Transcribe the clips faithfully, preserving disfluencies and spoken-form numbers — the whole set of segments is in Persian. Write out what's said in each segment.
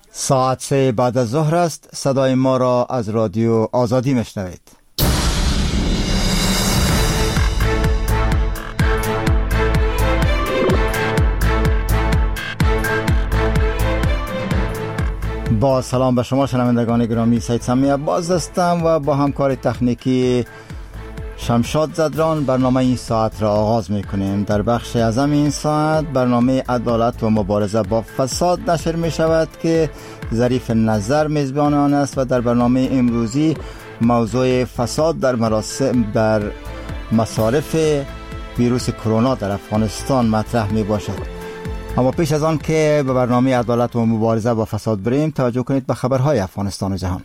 ساعت سه بعد از ظهر است. صدای ما را از رادیو آزادی میشنوید. با سلام به شما شنوندگان گرامی، سید سمی عباس هستم و با همکار تکنیکی شمشاد زدران برنامه این ساعت را آغاز میکنیم. در بخش اعظم این ساعت برنامه عدالت و مبارزه با فساد نشر می شود که ظریف نظر میزبان آن است و در برنامه امروزی موضوع فساد در مراسم در مصارف ویروس کرونا در افغانستان مطرح می باشد. اما پیش از آن که به برنامه عدالت و مبارزه با فساد بریم، توجه کنید به خبرهای افغانستان و جهان.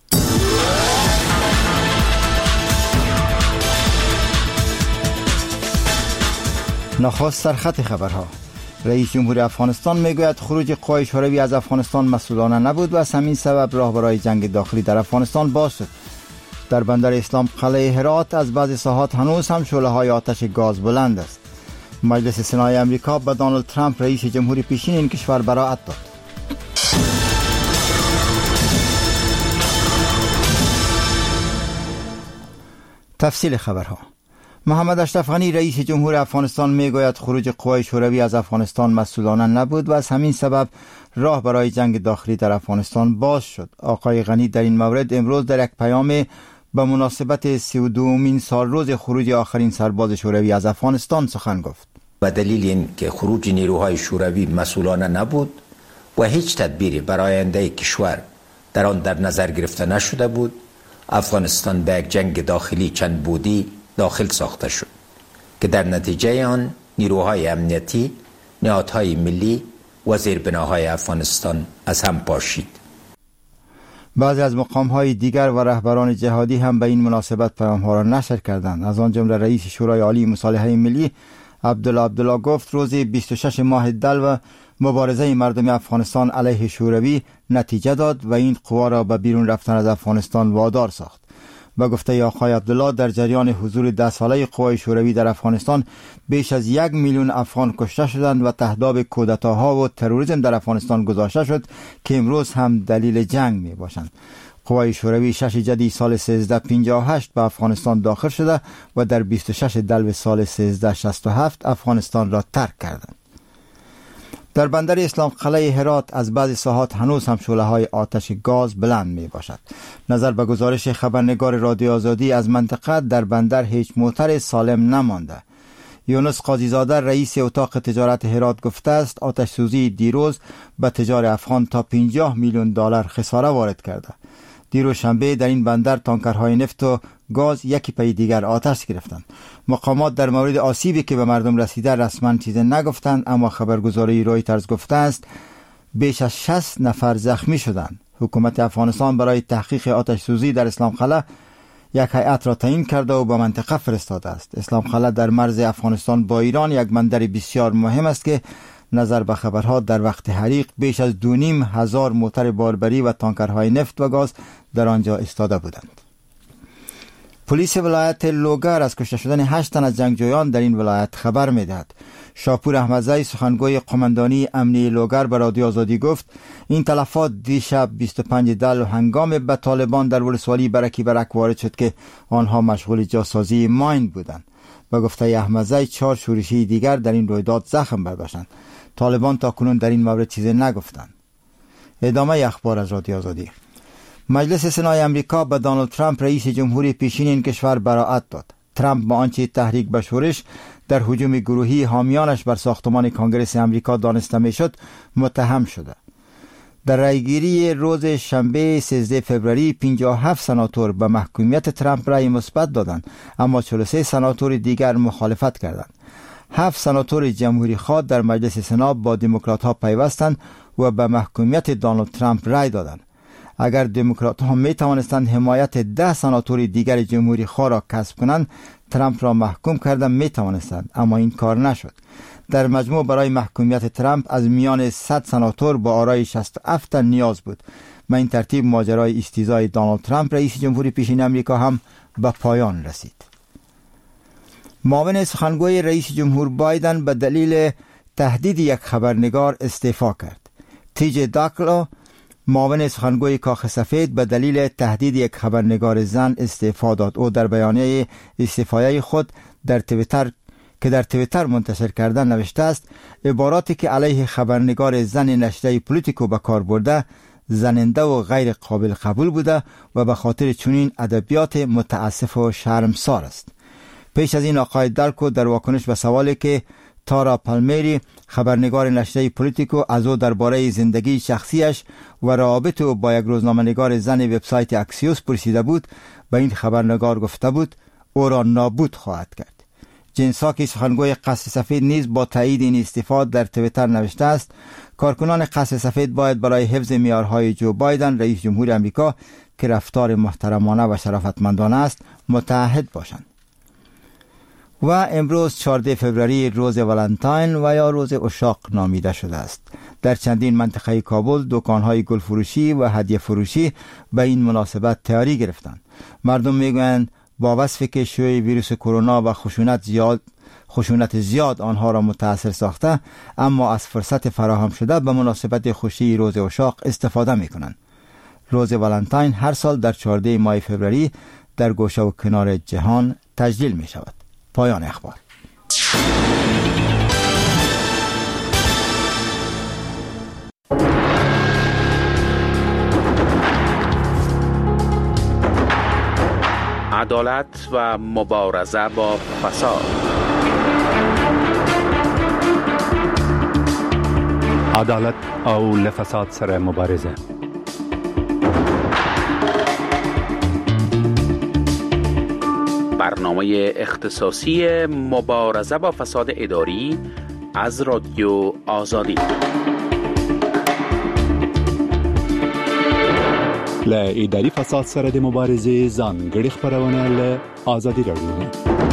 نخست سرخط خبرها. رئیس جمهور افغانستان میگوید خروج قوای شوروی از افغانستان مسئولانه نبود و از همین سبب راه برای جنگ داخلی در افغانستان باز شد. در بندر اسلام قلعه هرات از بعضی ساحات هنوز هم شعله‌های آتش گاز بلند است. مجلس سنای امریکا به دونالد ترامپ رئیس جمهوری پیشین این کشور براءت داد. تفصیل خبرها. محمد اشرف غنی رئیس جمهور افغانستان میگوید خروج قوای شوروی از افغانستان مسئولانه نبود و از همین سبب راه برای جنگ داخلی در افغانستان باز شد. آقای غنی در این مورد امروز در یک پیام به مناسبت سی و دومین سال روز خروج آخرین سرباز شوروی از افغانستان سخن گفت. به دلیل این که خروج نیروهای شوروی مسئولانه نبود و هیچ تدبیری برای آینده کشور در آن در نظر گرفته نشده بود، افغانستان به یک جنگ داخلی چند بودی داخل ساخته شد که در نتیجه آن نیروهای امنیتی، نهادهای ملی و زیربناهای افغانستان از هم پاشید. بعضی از مقام‌های دیگر و رهبران جهادی هم به این مناسبت پیام‌ها را نشر کردند. از آن جمله رئیس شورای عالی مصالحه ملی عبدالله عبدالله گفت روز بیست و شش ماه دل و مبارزه مردم افغانستان علیه شوروی نتیجه داد و این قوا را به بیرون رفتن از افغانستان وادار ساخت. با گفته آقای عبدالله در جریان حضور ده ساله قوای شوروی در افغانستان بیش از یک میلیون افغان کشته شدند و تهداب کودتاها و تروریسم در افغانستان گذاشته شد که امروز هم دلیل جنگ می باشند. قوای شوروی شش جدی سال سیزده پنجاه و هشت به افغانستان داخل شده و در بیست و شش دلو سال سیزده شصت و هفت افغانستان را ترک کردند. در بندر اسلام قلعه هرات از بعضی ساحات هنوز هم شعله‌های آتش گاز بلند می باشد. نظر به گزارش خبرنگار رادیو آزادی از منطقه در بندر هیچ موتر سالم نمانده. یونس قاضیزاده رئیس اتاق تجارت هرات گفته است آتش سوزی دیروز به تجار افغان تا پنجاه میلیون دلار خساره وارد کرده. دیروز شنبه در این بندر تانکرهای نفت و گاز یکی پی دیگر آتش گرفتند. مقامات در مورد آسیبی که به مردم رسیده رسما چیزی نگفتند، اما خبرگزاری رویترز گفته است بیش از شصت نفر زخمی شدند. حکومت افغانستان برای تحقیق آتش سوزی در اسلام قلعه یک هیئت را تعیین کرده و به منطقه فرستاده است. اسلام قلعه در مرز افغانستان با ایران یک بندر بسیار مهم است که نظر به خبرها در وقت حریق بیش از دو نیم هزار موتر باربری و تانکرهای نفت و گاز در آنجا ایستاده بودند. پلیس ولایت لوگر از کشته شدن هشت تن از جنگجویان در این ولایت خبر می‌دهد. شاپور احمدزی سخنگوی قماندانی امنی لوگر به رادیو آزادی گفت این تلفات دیشب بیست و پنج دلو هنگام به طالبان در ولسوالی برکی برک وارد شد که آنها مشغول جاسازی ماین بودند. با گفته احمدزی چهار شورشی دیگر در این رویداد زخم برداشتند. طالبان تا کنون در این مورد چیزی نگفتند. ادامه اخبار از رادیو آزادی. مجلس سنای امریکا به دونالد ترامپ رئیس جمهوری پیشین این کشور براءت داد. ترامپ با آنچه تحریک به شورش در هجوم گروهی حامیانش بر ساختمان کنگره امریکا دانسته میشد متهم شده. در رأیگیری روز شنبه سیزده فوریه پنجاه و هفت سناتور به محکومیت ترامپ رأی مثبت دادند، اما چهل و سه سناتور دیگر مخالفت کردند. هفت سناتور جمهوری خواه در مجلس سنا با دموکرات ها پیوستند و به محکومیت دونالد ترامپ رأی دادند. اگر دموکرات ها می توانستند حمایت ده سناتور دیگر جمهوری خواه را کسب کنند، ترامپ را محکوم کردن می توانستند، اما این کار نشد. در مجموع برای محکومیت ترامپ از میان صد سناتور با آرای شصت و هفت نیاز بود. به این ترتیب ماجرای استیضای دونالد ترامپ رئیس جمهوری پیشین امریکا هم به پایان رسید. معاون سخنگوی رئیس جمهور بایدن به دلیل تهدید یک خبرنگار استعفا کرد. تی جی داکلو معاون سخنگوی کاخ سفید به دلیل تهدید یک خبرنگار زن استعفا داد. او در بیانیه استعفای خود در توییتر که در توییتر منتشر کردن نوشته است: عباراتی که علیه خبرنگار زن نشریه پولیتیکو به کار برده زننده و غیر قابل قبول بوده و به خاطر چنین ادبیات متاسف و شرمسار است. پیش از این آقای دالکو در واکنش به سوالی که تارا پالمیری خبرنگار نشریه پولیتیکو از او درباره زندگی شخصیش و روابط او با یک روزنامه‌نگار زن وبسایت اکسیوس پرسیده بود، به این خبرنگار گفته بود او را نابود خواهد کرد. جین ساکی سخنگوی قصر سفید نیز با تایید این استعفا در توییتر نوشته است: کارکنان قصر سفید باید برای حفظ معیارهای جو بایدن رئیس جمهور آمریکا که رفتار محترمانه و شرافتمندانه است متعهد باشند. و امروز چهاردهم فوریه روز ولنتاین و یا روز عشاق نامیده شده است. در چندین منطقه کابل دکان‌های گل فروشی و هدیه فروشی به این مناسبت تیاری گرفتند. مردم میگویند با وصفی که شیوع ویروس کرونا و خشونت زیاد خشونت زیاد آنها را متاثر ساخته، اما از فرصت فراهم شده به مناسبت خوشی روز عشاق استفاده می‌کنند. روز ولنتاین هر سال در چهاردهم ماه فوریه در گوشه و کنار جهان تجلیل می شود. پایان اخبار. عدالت و مبارزه با فساد. عدالت او لفساد سره مبارزه. برنامه اختصاصی مبارزه با فساد اداری از رادیو آزادی. ل اداري فساد سره د مبارزې ځانګړي خبرونه له آزادي رادیو.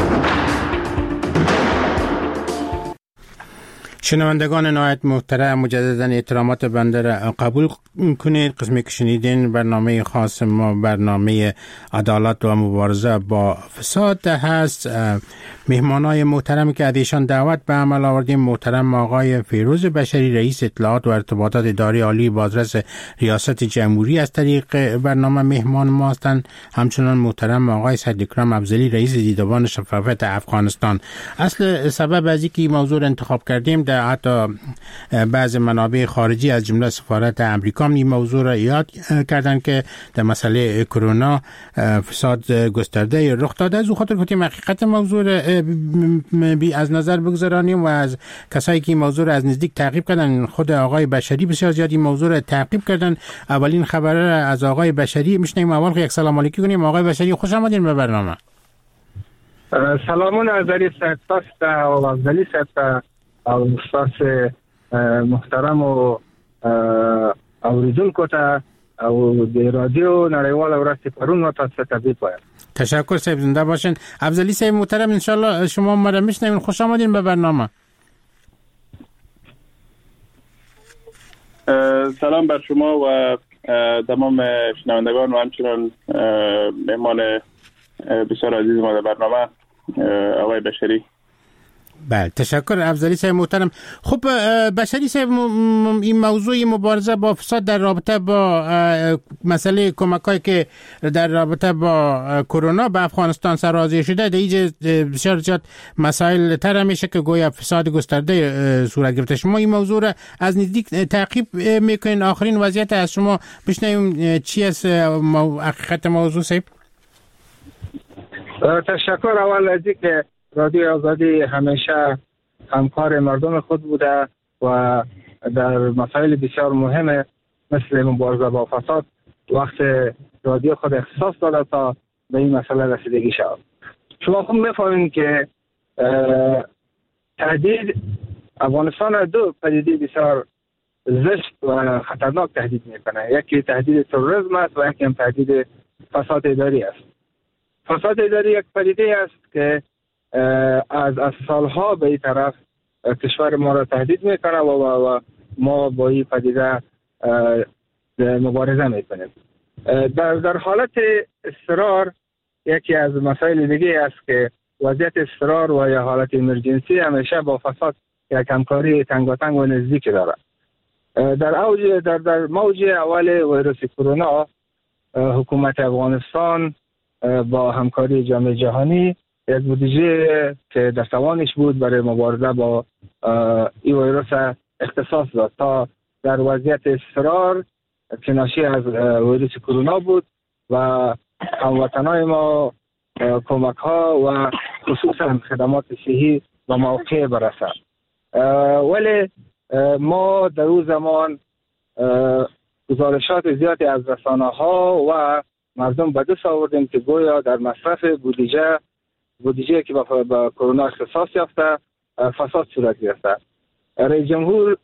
شنوندگان نهایت محترم، مجددا احترامات بنده را قبول کنید. قسمی که شنیدین برنامه خاص ما برنامه عدالت و مبارزه با فساد هست. مهمانای محترمی که ازشان دعوت به عمل آوردیم، محترم آقای فیروز بشری رئیس اطلاعات و ارتباطات اداری عالی بازرس ریاست جمهوری از طریق برنامه مهمان ما هستند. همچنان محترم آقای سعداکرم افضلی رئیس دیدبان شفافیت افغانستان. اصل سبب از اینکه موضوع را انتخاب کردیم، در حتی بعض منابع خارجی از جمله سفارت امریکا این موضوع را یاد کردن که در مسئله کرونا فساد گسترده رخ داده. از او خاطر گفتیم حقیقت موضوع را بی از نظر بگذارانیم و از کسایی که این موضوع را از نزدیک تعقیب کردن، خود آقای بشری بسیار زیاد این موضوع را تعقیب کردن. اولین خبر را از آقای بشری میشنیم. اول یک سلام علیکی کنیم. آقای بشری خوش آمدین به برنامه. سلامون از علی سعداست و افضلی سعد او استاد محترم و اوریدونکو ته او د رادیو نړیوال ورځ پرون و تاسو ته تبریک. تشکر صاحب، زنده باشین. افضلی صاحب محترم، انشالله شما ما را میشنوین. خوش آمدین به برنامه. سلام بر شما و تمام شنوندگان و همچنان مهمان بسیار عزیز ما در برنامه آقای بشری. بله، تشکر افضلی صاحب محترم. خب بشری صاحب، این موضوع مبارزه با فساد در رابطه با مسئله کمکایی که در رابطه با کرونا به افغانستان سرازیر شده، در اینجا بسیار زیاد مسائل تر میشه که گویا فساد گسترده صورت گرفته. شما این موضوع را از نزدیک تعقیب میکنین. آخرین وضعیت از شما بشنویم چی است حقیقت موضوع صاحب؟ تشکر. اول از اینکه رادیو آزادی همیشه همکار مردم خود بوده و در مسائل بسیار مهم مثل مبارزه با فساد وقت رادیو خود اختصاص داده تا به این مسئله رسیدگی شود. شما خوب می‌فهمید که تهدید افغانستان دو پدیده بسیار زشت و خطرناک تهدید میکنه. یکی تهدید تروریسم است و یکی هم تهدید فساد اداری است. فساد اداری یک پدیده است که از از سالها به این طرف کشور ما را تهدید میکنه و, و, و ما با این پدیده مبارزه میکنیم. در در حالت اضطرار یکی از مسائل دیگه است که وضعیت اضطرار و یا حالت ایمرجنسی همیشه با فساد یک همکاری تنگاتنگ و نزدیک داره. در اوج در در موج اول ویروس کرونا حکومت افغانستان با همکاری جامعه جهانی یک بودجه که در توانش بود برای مبارزه با این ویروس اختصاص داد تا در وضعیت اضطرار که ناشی از ویروس کرونا بود و هموطنان ما کمک ها و خصوصا خدمات صحی و موقع برسد. ولی ما در اون زمان گزارشات زیادی از رسانه ها و مردم به دست آوردیم که گویا در مصرف بودجه بودجه که با کرونا اختصاص یافته فساد صورت گرفته. رئیس جمهور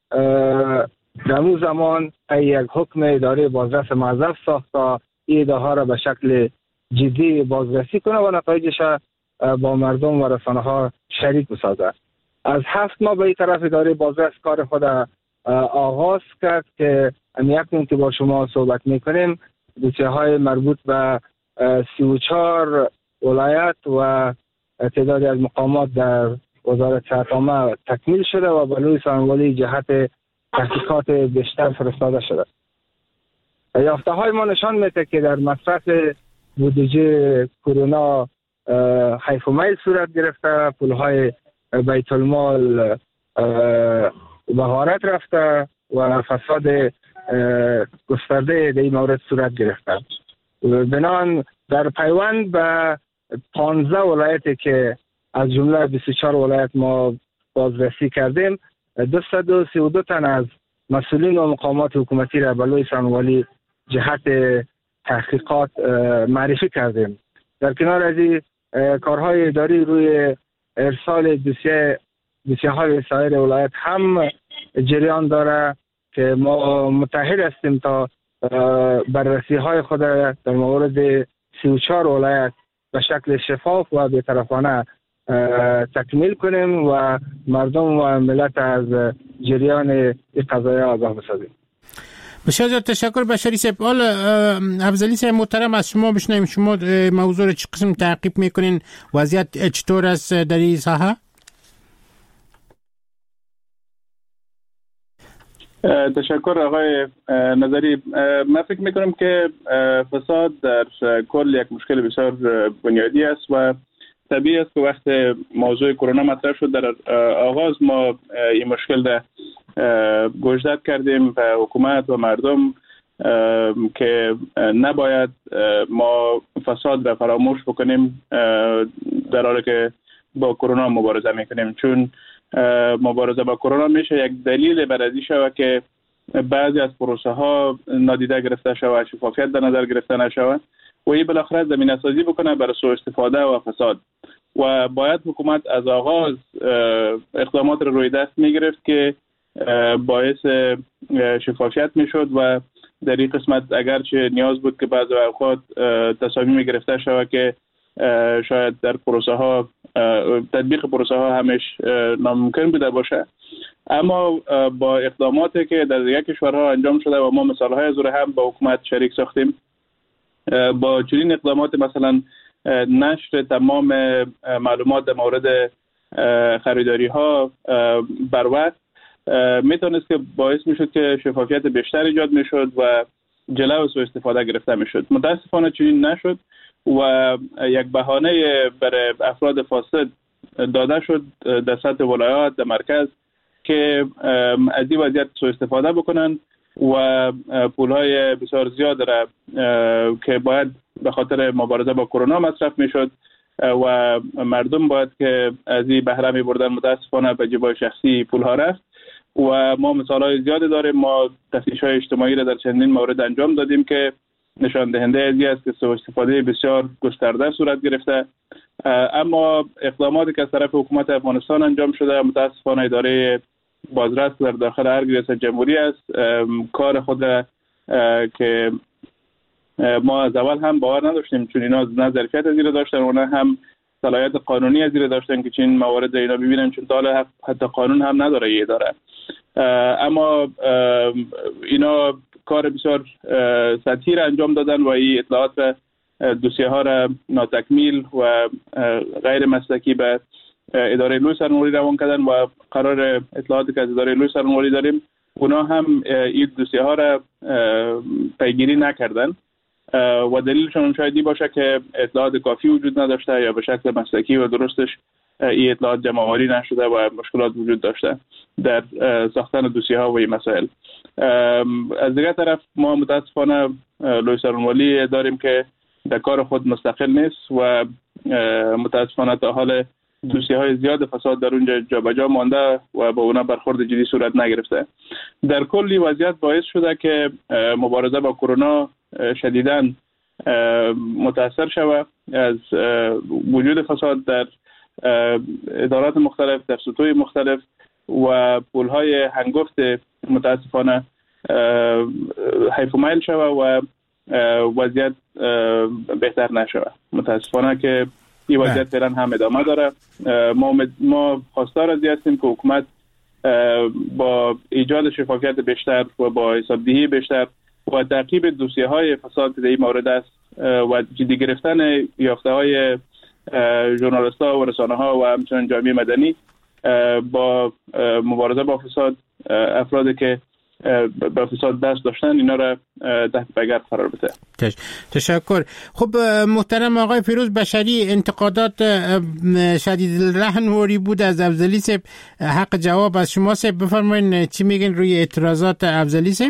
در اون زمان یک حکم اداره بازرس موظف ساخت تا این اداره را به شکل جدی بازرسی کنه و نتایجش با مردم و رسانه ها شریک بسازه. از هفت ماه به این طرف اداره بازرس کار خود آغاز کرد که امیکنون که با شما صحبت میکنیم دوسیه های مربوط به سی و چهار ولایت و تعدادی از مقامات در وزارت صحت عامه تکمیل شده و به لوی سخنگوی جهت تحقیقات بیشتر فرستاده شده. یافته های ما نشان میده که در مصرف بودجه کرونا حیف و میل صورت گرفته، پولهای بیت المال بهارت رفته و فساد گسترده در این مورد صورت گرفته. بنان در پیوند به پانزده ولایتی که از جمله بیست و چهار ولایت ما بازرسی کردیم، دویست و سی و دو تن از مسئولین و مقامات حکومتی را به لوی سخنگوی جهت تحقیقات معرفی کردیم. در کنار از این کارهای اداری روی ارسال دوسیه دوسیه های سایر ولایت هم جریان داره که ما متحد هستیم تا بررسی های خود در مورد سی و چهار ولایت به شکل شفاف و بی‌طرفانه تکمیل کنیم و مردم و ملت از جریان این قضایای آگاه بسازیم. بسیار زیاد تشکر بشری صاحب. حال افضلی صاحب محترم از شما بشنویم، شما موضوع رو چه قسم تعقیب میکنین؟ وضعیت چطور است در این ساحه؟ تشکر آقای نظری. من فکر میکنم که فساد در کل یک مشکل بسیار بنیادی است و طبیعی است که وقت موضوع کرونا مطرح شد در آغاز ما این مشکل را گوشزد کردیم به حکومت و مردم که نباید ما فساد را فراموش بکنیم در حالی که با کرونا مبارزه میکنیم، چون مبارزه با کرونا میشه یک دلیل بر ازی شود که بعضی از پروسه ها نادیده گرفته شود، شفافیت در نظر گرفته نشود و این بالاخره زمینه سازی بکنه برای سوء استفاده و فساد. و باید حکومت از آغاز اقدامات رو روی دست میگرفت که باعث شفافیت میشد و در این قسمت اگرچه نیاز بود که بعضی اوقات تصامیم گرفته شود که شاید در پروسه ها تطبیق پروسه ها همش ناممکن بوده باشه، اما با اقداماتی که در دیگر کشورها انجام شده و ما مثال های از هم با حکومت شریک ساختیم، با چنین اقدامات مثلا نشر تمام معلومات در مورد خریداری ها بر وقت میتونست که باعث میشد که شفافیت بیشتر ایجاد میشد و جلو سوء استفاده گرفته میشد. متاسفانه چنین نشد و یک بهانه برای افراد فاسد داده شد در سطح ولایات در مرکز که از این وضعیت سوء استفاده بکنن و پولهای بسیار زیاد را که باید به خاطر مبارزه با کرونا مصرف میشد و مردم باید که از این بهره می بردن، متاسفانه به جیبای شخصی پولها رفت و ما مثالهای زیادی داریم. ما تفتیش‌های اجتماعی را در چندین مورد انجام دادیم که نشان دهنده ازی است که سوء استفاده بسیار گسترده صورت گرفته، اما اقداماتی که از طرف حکومت افغانستان انجام شده متاسفانه اداره بازرس در داخل هر ریاست جمهوری است کار خود که ما از اول هم باور نداشتیم، چون اینا نه ظرفیت از این داشتن و نه هم صلاحیت قانونی از این داشتن که چین موارد اینا ببینن، چون تا حتی قانون هم نداره یه اداره. اما اینا کار بسیار سطحی را انجام دادن و این اطلاعات دوسیه ها را ناتکمیل و غیر مسلکی به اداره لوی سرنوردی روان کردن و قرار اطلاعاتی که از اداره لوی سرنوردی داریم اونا هم این دوسیه ها را پیگیری نکردن و دلیلشون شاید این باشه که اطلاعات کافی وجود نداشته یا به شکل مسلکی و درستش این اطلاعات جمع آوری نشده و مشکلات وجود داشته در ساختن دوسیه ها و این مسائل. از دیگر طرف ما متاسفانه لوی سرانوالی داریم که در کار خود مستقل نیست و متاسفانه تا حال دوسیه های زیاد فساد در اونجا جابجا مانده و با اونا برخورد جدی صورت نگرفته. در کلی وضعیت باعث شده که مبارزه با کرونا شدیداً متاثر شود از وجود فساد در ادارات مختلف، در سطوح مختلف و پولهای هنگفت متاسفانه حیف و میل شود و وضعیت بهتر نشود. متاسفانه که این وضعیت فعلا هم ادامه داره. ما ما خواستار از هستیم که حکومت با ایجاد شفافیت بیشتر و با حسابدهی بیشتر و تعقیب دوسیه های فساد در این مورد است و جدی گرفتن یافته های ژورنالیست ها و رسانه ها و همچنین جامعه مدنی با مبارزه با فساد، افرادی که با فساد دست داشتن اینا را تحت پایگرد قرار بده. تشکر. خب محترم آقای فیروز بشری، انتقادات شدید الرحن وری بود از افضلی صاحب. حق جواب از شما صاحب، بفرمایید چی میگن روی اعتراضات افضلی صاحب؟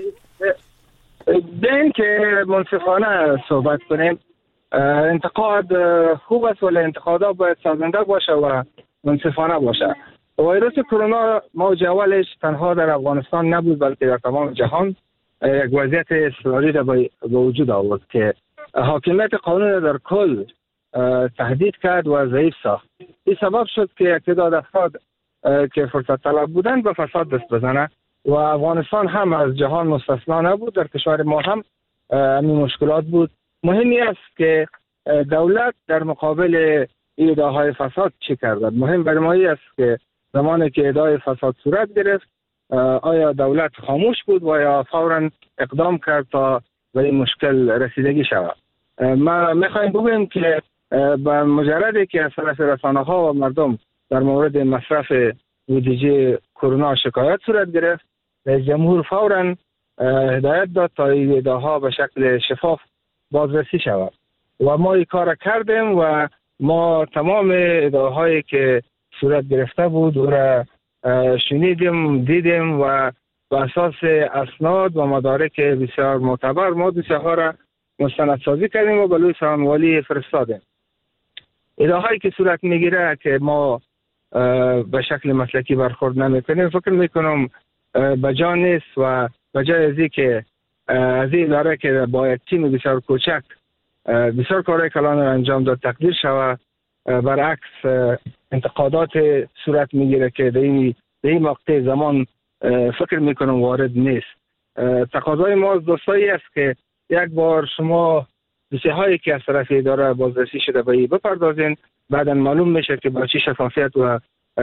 بین که منصفانه صحبت کنیم، انتقاد خوب است ولی انتقادات باید سازنده باشه و منصفانه باشه. ویروس کرونا موج تنها در افغانستان نبود بلکه در تمام جهان یک وضعیت اضطراری را به وجود آورد که حاکمیت قانون در کل تهدید کرد و ضعیف ساخت. این سبب شد که یک تعداد افراد که فرصت طلب بودند به فساد دست بزنند و افغانستان هم از جهان مستثنا نبود. در کشور ما هم همین مشکلات بود. مهمی است که دولت در مقابل ادعاهای فساد چی کرد. مهم برای ما است که زمانی که ادعای فساد صورت گرفت آیا دولت خاموش بود و یا فوراً اقدام کرد تا به این مشکل رسیدگی شود. ما میخوایم بگوییم که با مجردی که از طرف رسانه ها و مردم در مورد مصرف بودجه کرونا شکایت صورت گرفت، رئیس جمهور فوراً هدایت داد تا این ادعاها به شکل شفاف بازرسی شود و ما این کار کردیم و ما تمام ادعاهایی که صورت گرفته بود او را شنیدیم، دیدیم و بر اساس اسناد و مدارک بسیار معتبر ما دوسیه‌ها را مستندسازی کردیم و به لوی سرانوالی فرستادیم. ادعاهایی که صورت میگیره که ما به شکل مسلکی برخورد نمیکنیم، فکر میکنم بجا نیست و بجای ازی که از این اداره که با یک تیم بسیار کوچک بسیار کارهای کلان را انجام داد تقدیر شود، برعکس انتقادات صورت میگیره که در این مقطع زمان فکر میکنم وارد نیست. تقاضای ما از دوستایی است که یک بار شما دوسیه هایی که از طرف اداره بازرسی شده به این بپردازین، بعدا معلوم میشه که با چه شفافیت و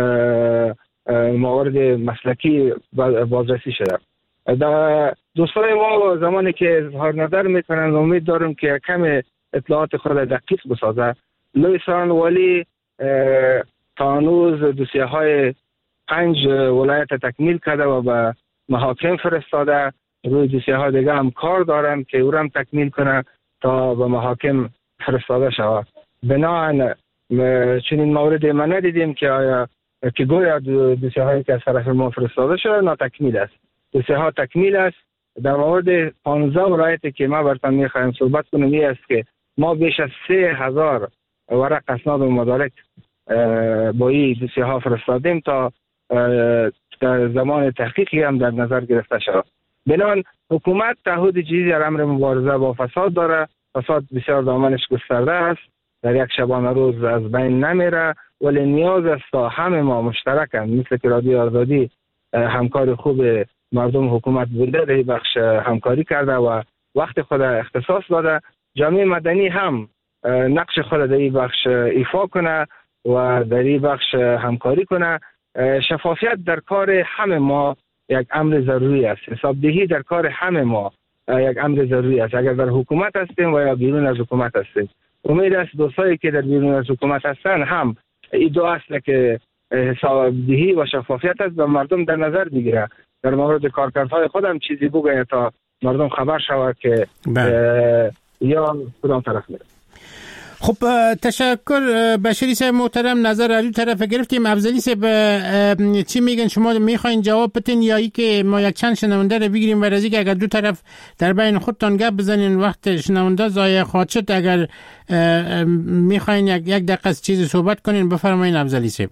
موارد مسلکی بازرسی شده. دوستای ما زمانی که اظهار نظر میکنن امید دارم که کم اطلاعات خود دقیق بسازه. لوی سرانوالی تا هنوز دوسیه های پنج ولایت تکمیل کرده و به محاکم فرستاده. روی دوسیه های دیگه هم کار دارن که او هم تکمیل کنه تا به محاکم فرستاده شود. بنابراین چنین مورد ما ندیدیم که آیا که گویا دوسیه هایی که از طرف ما فرستاده شده ناتکمیل است. دوسیه ها تکمیل است. در مورد پانزده ولایتی که ما براتون میخوایم صحبت کنیم این است که ما بیش از سه هزار ورق اسناد و مدارک با این دوسیه ها فرستادیم تا در زمان تحقیقی هم در نظر گرفته شود. بنابراین حکومت تعهد جدی در امر مبارزه با فساد داره. فساد بسیار دامنش گسترده است، در یک شبانه روز از بین نمیره، ولی نیاز است تا همه ما مشترکاً مثل که رادیو آزادی همکار خوب مردم حکومت بوده در این بخش همکاری کرده و وقت خود اختصاص داده. جامعه مدنی هم نقش خود در این بخش ایفا کنه و در این بخش همکاری کنه. شفافیت در کار همه ما یک امر ضروری است. حسابدهی در کار همه ما یک امر ضروری است، اگر در حکومت هستیم و یا بیرون از حکومت هستیم. امید است دوستایی که در بیرون از حکومت هستن هم این دو اصل که حسابدهی و شفافیت است به مردم در نظر بگیره. در مورد کارکردهای خودم چیزی بگه تا مردم خبر شود که یا کدام طرف میره. خب تشکر بشری صاحب محترم. نظر از اون طرف گرفتیم. افضلی صاحب چی میگن؟ شما میخواین جواب بدین یا ای که ما یک چند شنونده رو بگیریم و رازی که اگر دو طرف در بین خودتان گپ بزنین وقت شنونده ضایع خواهد شد. اگر میخواین یک یک دقیقه چیزی صحبت کنین بفرمایین افضلی صاحب.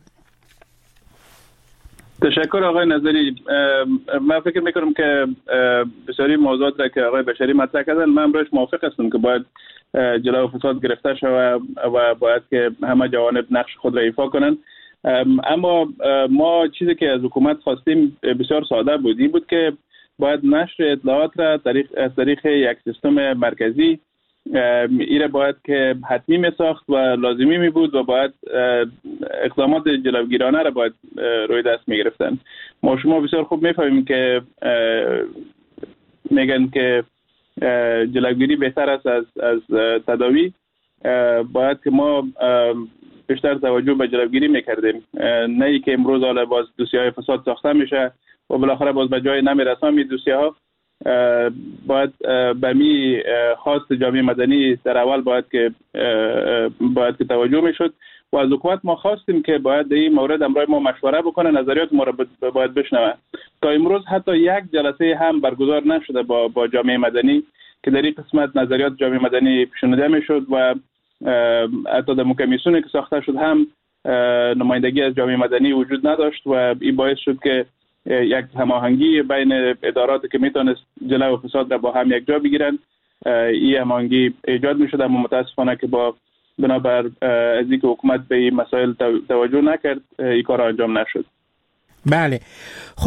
تشکر آقای نظری. من فکر میکنم که بسیاری موضوعات را که آقای بشری مطرح کردن من امروز موافق هستم که باید جلوی فساد گرفته شود و باید که همه جوانب نقش خود را ایفا کنند. اما ما چیزی که از حکومت خواستیم بسیار ساده بود، این بود که باید نشر اطلاعات را از طریق یک سیستم مرکزی ایره باید که حتمی می ساخت و لازمی می بود و باید اقدامات جلوگیرانه را باید روی دست می گرفتن. ما شما بسیار خوب می فهمیم که میگن که جلوگیری بهتر است از از تداوی. باید که ما بیشتر توجه به جلوگیری میکردیم، نه ای که امروز حالا باز دوسیه‌های فساد ساخته میشه و بالاخره باز به جای نمیرسه می دوسیه‌ها. باید به می خواست جامعه مدنی در اول باید که باید که توجه میشد و از حکومت ما خواستیم که باید در این مورد امروز ما مشوره بکنه، نظریات ما را باید بشنوه. تا امروز حتی یک جلسه هم برگزار نشده با با جامعه مدنی که در این قسمت نظریات جامعه مدنی شنیده میشد و حتی در کمیسیونی که ساخته شد هم نمایندگی از جامعه مدنی وجود نداشت و این باعث شد که یک هماهنگی بین اداراتی که میتونست جلوی فساد را با هم یک جا بگیرن این هماهنگی ایجاد میشد، اما متاسفانه که با بنابر از اینکه حکومت به این مسائل توجه نکرد این کار انجام نشد. بله. خب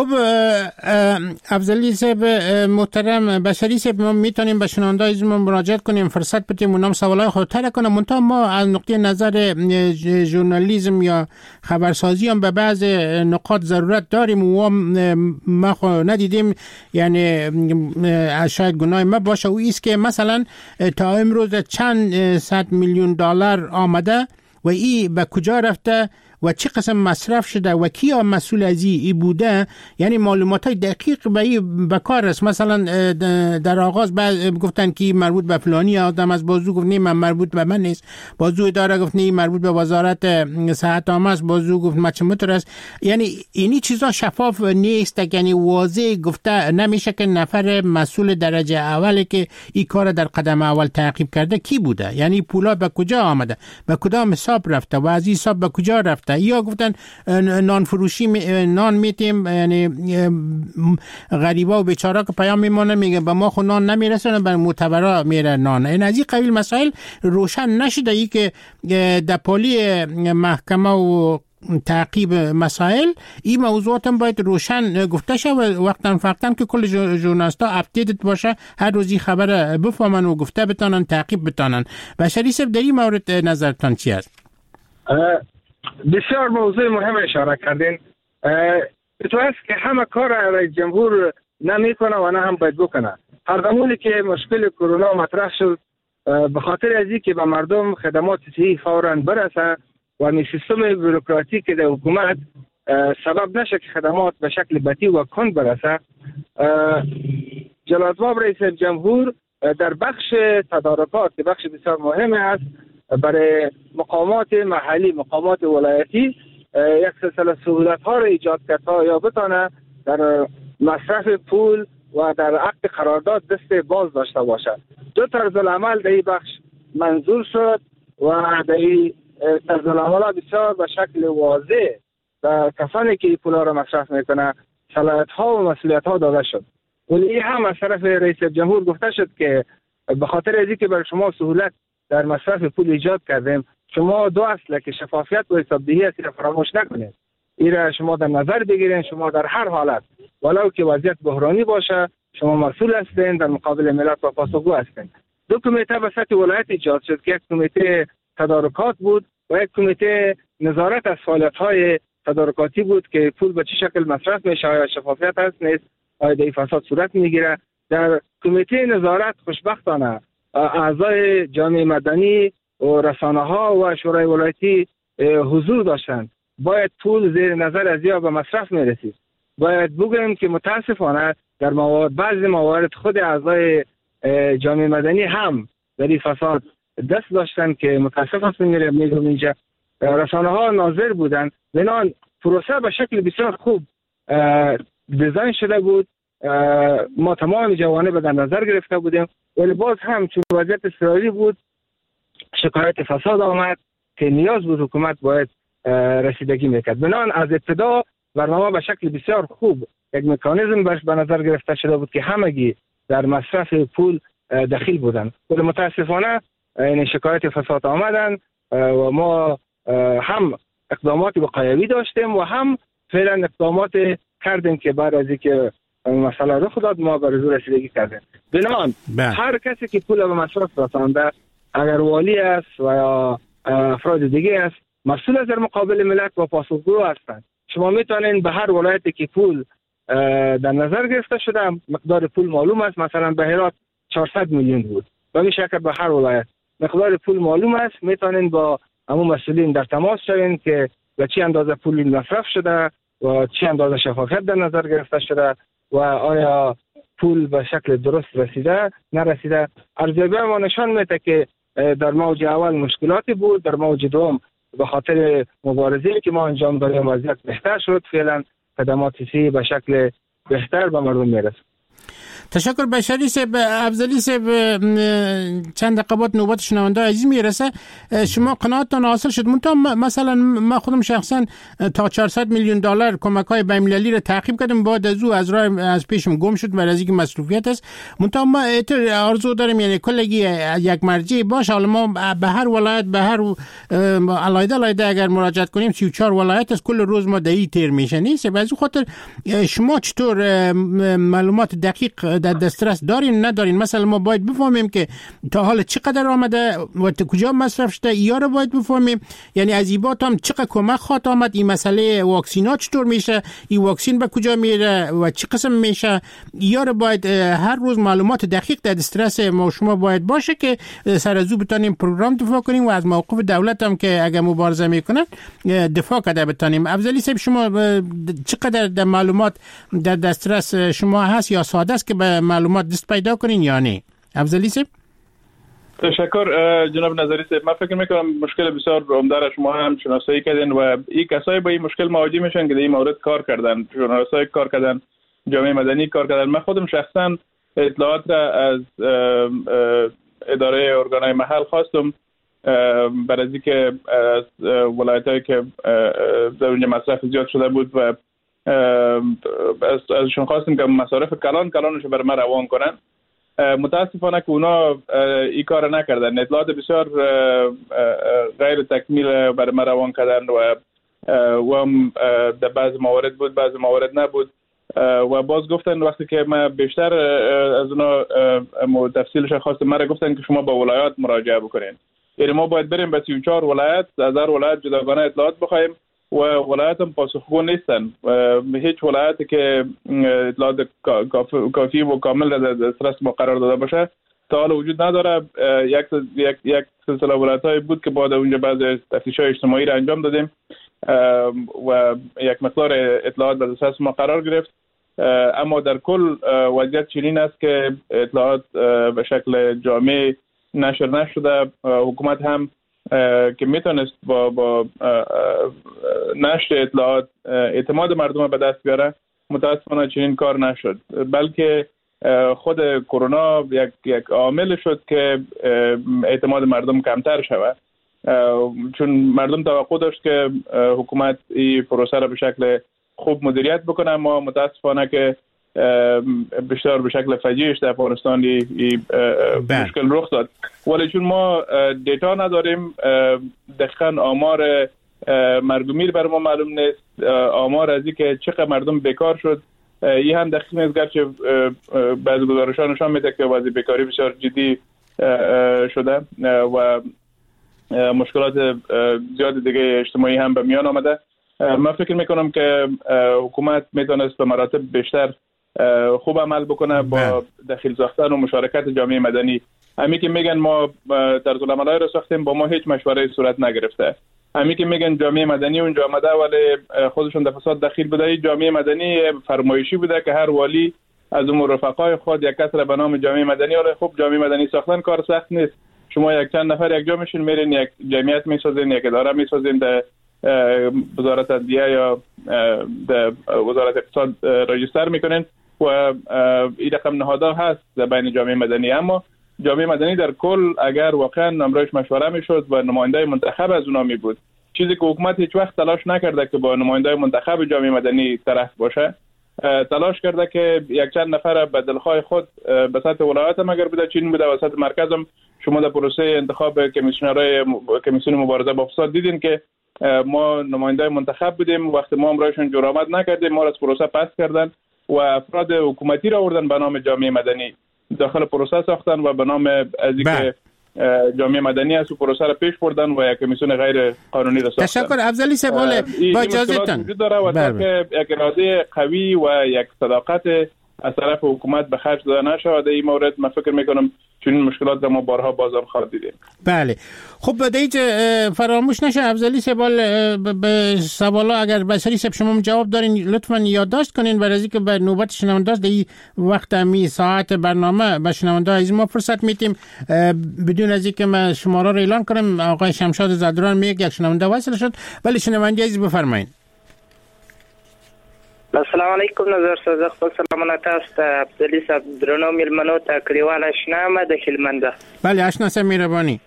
افضلی صاحب محترم، بشری صاحب ما میتونیم به شنونده‌های ما مراجعه کنیم، فرصت بدیم اونم سوالای خود طرح کنم. منتها ما از نقطه نظر ژورنالیسم یا خبرسازی هم به بعض نقاط ضرورت داریم و ما خو ندیدیم، یعنی شاید گناه ما باشه او است که مثلا تا امروز چند صد میلیون دلار آمده و این به کجا رفته و چه قسم مصرف شده و کیا مسئول از این بوده، یعنی معلومات های دقیق به این بکار است. مثلا در آغاز گفتن که مربوط به فلانی آدم است، بازو گفت نه من مربوط به من نیست، بازو اداره گفت نه مربوط به وزارت صحت عامه است، بازو گفت مچمتر است. یعنی اینی چیزا شفاف نیست، یعنی واضح گفته نمیشه که نفر مسئول درجه اولی که این کار در قدم اول تعقیب کرده کی بوده، یعنی پولا به کجا آمده، به کدام حساب رفته و از این حساب به کجا رفته. یا گفتن نان فروشی نان میتیم، یعنی غریبا و بیچارا که پیام میمونه میگه به ما خو نان نمیرسونه، به معتبرا میره نان. این از این قبیل مسائل روشن نشده، ای که در پالی محکمه و تعقیب مسائل این موضوعات هم باید روشن گفته شه و وقتا فقطا که کل ژورنالیستا اپدیت باشه، هر روزی خبر بفهمن و گفته بتانن تعقیب بتانن. بشری صاحب در این مورد نظرتان چی است؟ بسیار موضوع مهم اشاره کردین. تو است که همه کار رئیس جمهور نمی کنه و نه هم باید بکنه. هر زمانی که مشکل کرونا مطرح شد به خاطر از اینکه به مردم خدمات صحی فوراً برسه و می سیستم بوروکراتیک در حکومت سبب نشه که خدمات به شکل بطیء و کند برسه، جلال‌آباد رئیس جمهور در بخش تدارکات که بخش بسیار مهم است برای مقامات محلی، مقامات ولایتی یک سلسله سهولت ها را ایجاد کرد تا یا بتانه در مصرف پول و در عقد قرارداد دست باز داشته باشد. دو طرز العمل در این بخش منظور شد و در این طرز العمل بسیار به شکل واضح در کسانی که این پول را مصرف میکنه صلاحیت ها و مسئولیت ها داده شد. ولی این هم از طرف رئیس جمهور گفته شد که به خاطر از اینکه برای شما سهولت در مصرف پول ایجاد کردیم، شما دو اصله که شفافیت و حسابدهی است را فراموش نکنید. این را شما در نظر بگیرید. شما در هر حالت ولو که وضعیت بحرانی باشه شما مسئول هستین، در مقابل ملت و پاسخگو هستین. دو کمیته به سطح ولایت ایجاد شد که یک کمیته تدارکات بود و یک کمیته نظارت از فعالیت‌های تدارکاتی بود که پول به چه شکل مصرف میشه، آیا شفافیت هست نیست، آیا در فساد صورت میگیره. در کمیته نظارت خوشبختانه اعضای جامعه مدنی و رسانه ها و شورای ولایتی حضور داشتند. باید پول زیر نظر از یا به مصرف میرسید. باید بگوییم که متاسفانه در موارد بعضی موارد خود اعضای جامعه مدنی هم در این فساد دست داشتن که متاسف هستیم میگم اینجا رسانه ها ناظر بودن. بنان پروسه به شکل بسیار خوب دیزاین شده بود، ما تمام جوانب در نظر گرفته بودیم، ولی باز هم چون وضعیت اضطراری بود شکایت فساد آمد که نیاز بود حکومت باید رسیدگی میکرد. بنان از ابتدا برنامه به شکل بسیار خوب یک مکانیزم برش به نظر گرفته شده بود که همگی در مصرف پول دخیل بودن، ولی متاسفانه این شکایت فساد آمدن و ما هم اقدامات وقایوی داشتیم و هم فعلا اقدامات کردیم که بعد از اینکه مسئله رخ داد ما به حضور رسیدگی کردیم. بنابراین هر کسی که پول به مصرف رسانده، اگر والی است و یا افراد دیگه است، مسئول از در مقابل ملت و پاسخگو هستند. شما میتونین به هر ولایتی که پول در نظر گرفته شده مقدار پول معلوم است، مثلا به هرات چهارصد میلیون بود، به این شکل به هر ولایت مقدار پول معلوم است، میتونین با همون مسئولین در تماس شوین که به چه اندازه پول مصرف شده و چه اندازه شفافیت در نظر گرفته شده و آیا پول به شکل درست رسیده نرسیده. ارزیابی ما نشان میده که در موج اول مشکلاتی بود، در موج دوم به خاطر مبارزه‌ای که ما انجام دادیم وضعیت بهتر شد. فعلا خدمات سی به شکل بهتر به مردم میرسه. تشکر بشری صاحب. افضلی صاحب چند دقیقه بعد نوبت شنونده عزیز میرسه. شما قناعتتان حاصل شد؟ منتها مثلا من خودم شخصا تا چهارصد میلیون دلار کمک‌های بین‌المللی را تعقیب کردم، بعد از او از راه از پیشم گم شد برای اینکه مصروفیت است. منتها ما آرزو داریم یعنی کلگی یک مرجع باشه. حالا ما به هر ولایت به هر علایده علایده اگر مراجعت کنیم سی و چهار ولایت است، کل روز ما دهی تیر میشه نیست. از این خاطر شما چطور معلومات دقیق در دسترس دارین ندارین؟ مثلا ما باید بفهمیم که تا حالا چقدر آمده و کجا مصرف شده، یا رو باید بفهمیم یعنی از ایبات هم چقدر کمک خواهد آمد، این مسئله واکسینا چطور میشه، این واکسین به کجا میره و چه قسم میشه، یا رو باید هر روز معلومات دقیق در دسترس ما شما باید باشه که سر از او بتونیم پروگرام دفاع کنیم و از موقف دولت هم که اگر مبارزه میکنن دفاع کرده بتونیم. افضلی صاحب شما چقدر در معلومات در دسترس شما هست یا ساده است که به معلومات دست پیدا کنین یا نه؟ افضلی صاحب. تشکر جناب نظری صاحب. من فکر میکنم مشکل بسیار عمده را شما هم شناسایی کردین و این کسایی با این مشکل مواجه میشن که در این مورد کار کردن، ژورنالیستای کار کردن، جامعه مدنی کار کردن. من خودم شخصا اطلاعات را از اداره ارگانهای محل خواستم برای از اینکه از ولایتایی که در اونجا مصرف زیاد شده بود و ازشون خواستیم که مصارف کلان کلانش برای ما روان کنن. متاسفانه که اونا این کار نکردن، اطلاعات بسیار غیر تکمیل برای ما روان کردن و و هم در بعض موارد بود بعض موارد نبود و باز گفتن وقتی که ما بیشتر از اونا تفصیلش خواستم، ما را گفتن که شما با ولایات مراجعه بکنین. یعنی ما باید بریم به سی و چهار ولایت، از هر ولایت جداگانه اطلاعات بخوایم و ولایت هم پاسخگو نیستن. هیچ ولایتی که اطلاعات کافی و کامل در دسترس ما قرار داده باشه تا حالا وجود نداره. یک یک یک سلسله ولایت‌های بود که بعد اونجا بعضی تفتیش‌های اجتماعی را انجام دادیم و یک مقدار اطلاعات در دسترس ما قرار گرفت، اما در کل وضعیت چنین است که اطلاعات به شکل جامع نشر نشده. حکومت هم که میتونست با با نشر اطلاعات اعتماد مردم به دست بیاره متاسفانه چنین کار نشد، بلکه خود کرونا یک یک عامل شد که اعتماد مردم کمتر شود، چون مردم توقع داشت که حکومت این پروسه را به شکل خوب مدیریت بکنه. ما متاسفانه که بیشتر به شکل فجیعش در افغانستان این مشکل رخ داد، ولی چون ما دیتا نداریم، دقیقاً آمار مردمی بر ما معلوم نیست، آمار از این که چقدر مردم بیکار شد این هم دقیق نیست، گرچه بعضی گزارش‌ها نشان میده که وضع بیکاری بسیار جدی شده و مشکلات زیاد دیگه اجتماعی هم به میان آمده. من فکر میکنم که حکومت میتونست به مراتب بیشتر خوب عمل بکنه با دخیل ساختن و مشارکت جامعه مدنی. همین که میگن ما طرز العملای را ساختیم، با ما هیچ مشوره صورت نگرفته. همین که میگن جامعه مدنی اونجا آمده ولی خودشون در فساد دخیل بوده. جامعه مدنی فرمایشی بوده که هر والی از اون رفقای خود یک کس را به نام جامعه مدنی، ولی خب جامعه مدنی ساختن کار سخت نیست. شما یک چند نفر یک جا میشین، میرین یک جمعیت میسازین، یک اداره میسازین، در وزارت عدلیه یا در وزارت اقتصاد راجستر میکنین و این رقم نهادها هست در بین جامعه مدنی. اما جامعه مدنی در کل اگر واقعا امروز مشوره میشد و نماینده منتخب از اونا می بود، چیزی که حکومت هیچ وقت تلاش نکرده که با نماینده منتخب جامعه مدنی طرف باشه، تلاش کرده که یک چند نفر به دلخواه خود به سطح ولایت هم اگر بوده چین بوده و سطح مرکز هم شما در پروسه انتخاب کمیسیونرای کمیسیون مبارزه با فساد دیدین که ما نماینده منتخب بودیم، وقتی ما امرایشون جرأت نکردیم ما را از پروسه پس کردن و افراد حکومتی را آوردن به نام جامعه مدنی داخل پروسه ساختن و به نام از اینکه جامعه مدنی از پروسه را پیش بردن و یک کمیسیون غیر قانونی را ساختن. تشکر افضلی صاحب. با اجازهتون وجود داره و تا یک اراده قوی و یک صداقت از طرف حکومت به خرج داده نشود این مورد، من فکر میکنم چنین مشکلات ما بارها بازم خواهد دیدیم. بله خب دیگه فراموش نشه افضلی صاحب به سوالا اگر بسری صاحب شما جواب دارین لطفا یادداشت کنین برای اینکه به نوبت شنونده است در وقت می ساعت برنامه به شنونده از ما فرصت میتیم بدون از اینکه من شماره رو اعلان کنم. آقای شمشاد زدران میگه یک شنونده وصل شد، ولی شنونده عزیز بفرمایید. السلام علیکم نظر صادق خپل سلامونه تاسو ته عبدالعلی صاحب درنو میلمنو ته کلیوال اشنا مه د هلمند. بله اشنا صاحب مهرباني.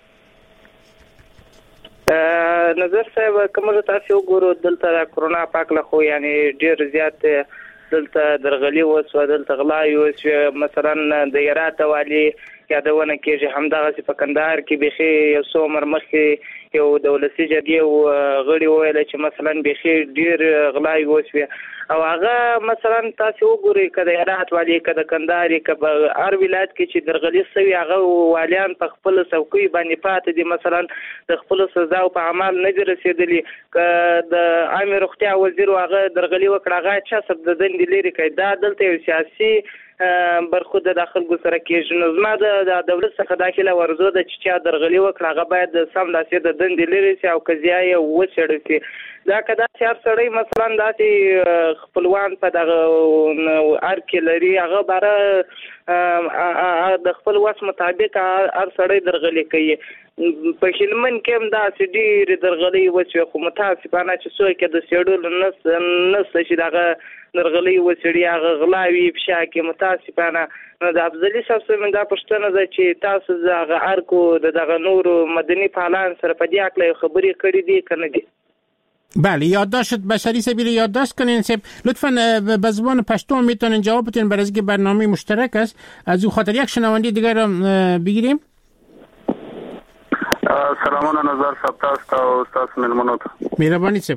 نظر صاحب کوم تاسو وګورو دلته کرونا پاک له خو یعنی ډیر زیات دلته درغلي وس و دلته غلا وس مثلا د یرات والی یادونه کېږي همدغه په کندهار کې بيخي یو څو عمر مخکې یو دولتي جرګې غړي ویل چې مثلا بيخي ډیر غلا وس او هغه مثلا تاسو وګورئ کله یرات والی کله کندهار کې هر ولایت کې چې درغلي سوي هغه والیان په خپل څوکۍ باندې پاتې دي، مثلا د خپل سزا او په عمل نه دي رسیدلي. د عامه روغتیا وزیر هغه درغلي وکړه هغه چا سب د دندې لري کوي دا دلته یو سیاسي برخود د داخل ګسره کې نظم د دولت څخه داخله ورزو د چا درغلي وکړه هغه باید سم داسې د دندې لري چې او قضیه یې وڅېړل شي. دا کدا چې هر سړی مثلا داسې خپلوان په دغه ار کې لري هغه باره د خپل وس مطابق هر سړی درغلي کوي. په هلمند کې هم داسې ډېرې درغلي وشوې خو متاسفانه چې څوک د څېړلو نشته چې دغه درغلي وڅېړي هغه غلاوي فشا کې متاسفانه. نو د افضلي صاحب څخه دا پوښتنه ده چې تاسو دغه ارکو دغه نورو مدني فعالان سره په دې اړه خبرې کړې دي که نه دي؟ بله یادداشت بشری سبیل یادداشت کنین سب لطفاً به زبان پشتو میتونین جواب بدین برای اینکه برنامه مشترک است. از او خاطر یک شنونده دیگر رو بگیریم. سلامونه نظر صاحب تاسو او تاسو ملمنو ته مهرباني سب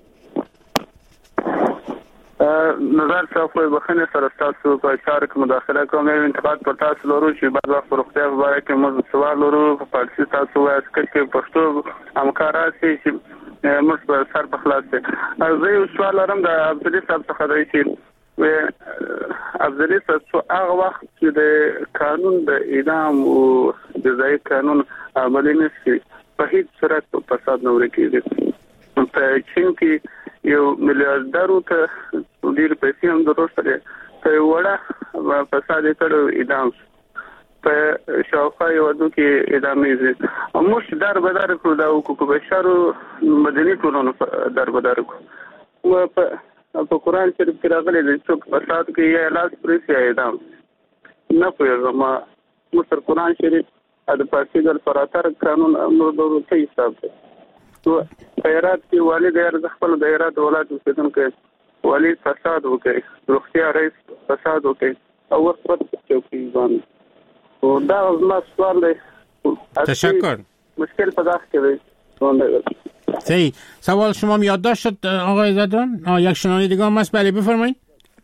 نظر صاحب په بخنه سره تاسو په چارو کې مداخله کوم. یو انتقاد پر تاسو لرو چې بعض وخت روغتیا په اړه کې موږ سوال لرو په پالیسي تاسو وایي چې پښتو همکارات چې موږ په سر په خلاص دي. زه یو سوال لرم د عبدالعلی صاحب څخه دی چې و عبدالعلی صاحب هغه وخت چې د قانون د اعدام او جزایي قانون عملي نشي په هیڅ صورت په فساد نه ورکېږي. په چین کې یو میلیاردر ته ډېر پیسې هم درلودې په وړه فساد کړو اعدام په شاوخوا یو د کې اعدامې او موږ در بدر کړو د حقوق بشرو مدني ټولنو در بدر کړو او په قرآن شریف کې راغلي چې څوک فساد کوي یا لاس پرې شي اعدام نه پوهېږم. موږ تر قرآن شریف د پاسیګل فراتر قانون نور ډول څه حساب دی. نو په هرات کې والد یې خپل د هرات ولایت اوسیدونکو والد فساد وکړي، روغتیا رئیس فساد وکړي او ورته چوکۍ باندې دا زما سوال دی. تشکر. مشکل پیدا کړي. صحیح. سوال شما یادداشت شد آقای زدران؟ یک شنونده دیگه هم هست. بله بفرمایید.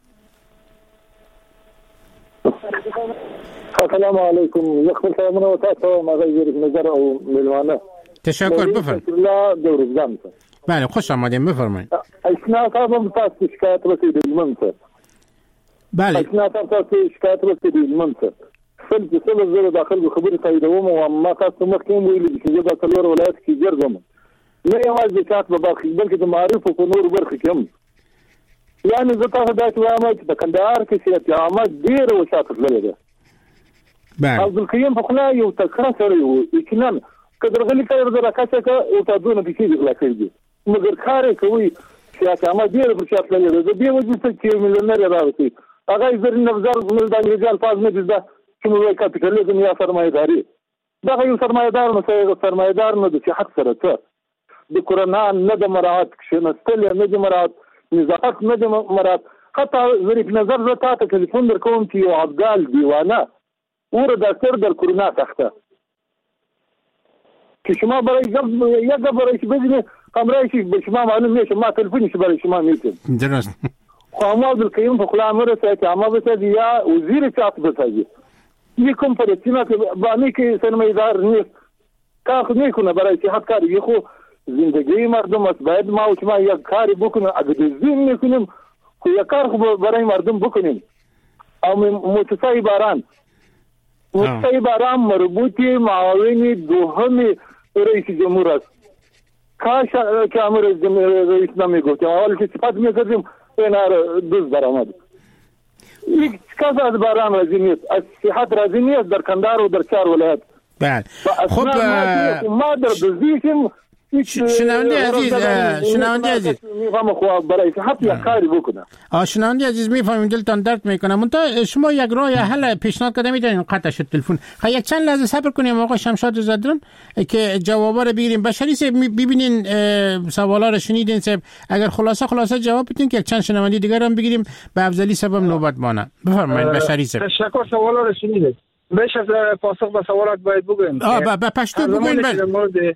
السلام علیکم. یخبر سلامونه و تاسو مغیر نظر او ملوانه. تشکر بفرمایید. الله دورزدان. بله خوش آمدید بفرمایید. اشنا تاسو تاسو شکایت رسیدید منته. بله. اشنا تاسو شکایت رسیدید منته. خپل چې څه زره داخل خبرې تاییدوم او ما تاسو مخکې ویلي چې دا څلور ولایت کې ګرځم نه یوازې چات په برخه بلکې د معارف په نور برخه کې هم. یعنی زه تاسو دا وایم چې د کندهار کې سیاسي عامه ډېر وساتل لري ده. بله. عبدالقیوم په خلا یو تکړه سړی و، یقینا که درغلي کړی د راکاسه کا او تاسو نه پیسې غلا کړی دي، مګر کار کوي سیاسي عامه ډېر وساتل لري ده. دې وجه ته چې مليونر راوځي هغه زرین نظر ملدان رجال فاز نه دي چې موږ کاپیټالیزم یا سرمایه‌داري دا یو سرمایه‌دار نو سرمایه‌دار نه د صحت سره څه د کرونا نه د مراعات کښنستل نه د مراعات نظافت نه د مراعات. حتی ظریف نظر زه تاسو ټلیفون درکوم چې یو افغان دیوانه ور دکتر در کرونا تخته که شما برای یک برای بدون کامرایش به شما معلوم میشه ما تلفنش برای شما میتونم درست. خو ما عبدالقیوم په خلا امر سره چې عامه بسازي یا وزیر چاپ بسازي یکم پرتینا که باندې کې سرمایه‌دار نیست کار نمیکنه برای صحت کاری. خو زندگی مردم است، باید ما و شما یک کاری بکنیم. اگر دزدی میکنیم خو یک کار خو برای مردم بکنیم. او متصای باران متصای باران مربوطی معاونی دوهم رئیس جمهور است. کاش که امر رئیس نمیگفت اول که صفت میکردیم اینار دوز برآمد. یک کس از باران راضی نیست، از صحت راضی نیست در کندهار و در چهار ولایت. بله. خب ما در دزدیشیم شنونده عزیز شنونده عزیز میفهم خو برای صحت یک کاری بکنه. آ شنونده عزیز میفهمیم دلتان درد میکنه. منتها شما یک راه حل پیشنهاد کرده میدونین قطع شد تلفن. خب یک چند لحظه صبر کنیم آقا شمشاد زدران که جوابا رو بگیریم. بشری صاحب ببینین سوالا رو شنیدین صاحب، اگر خلاصه خلاصه جواب بدین که یک چند شنونده دیگر هم بگیریم به افضلی سبب نوبت مانه. بفرمایید بشری صاحب. تشکر. سوالا رو شنیدید. بیش از پاسخ به سوالات باید بگویم. آ به پشتو بگوین. بله.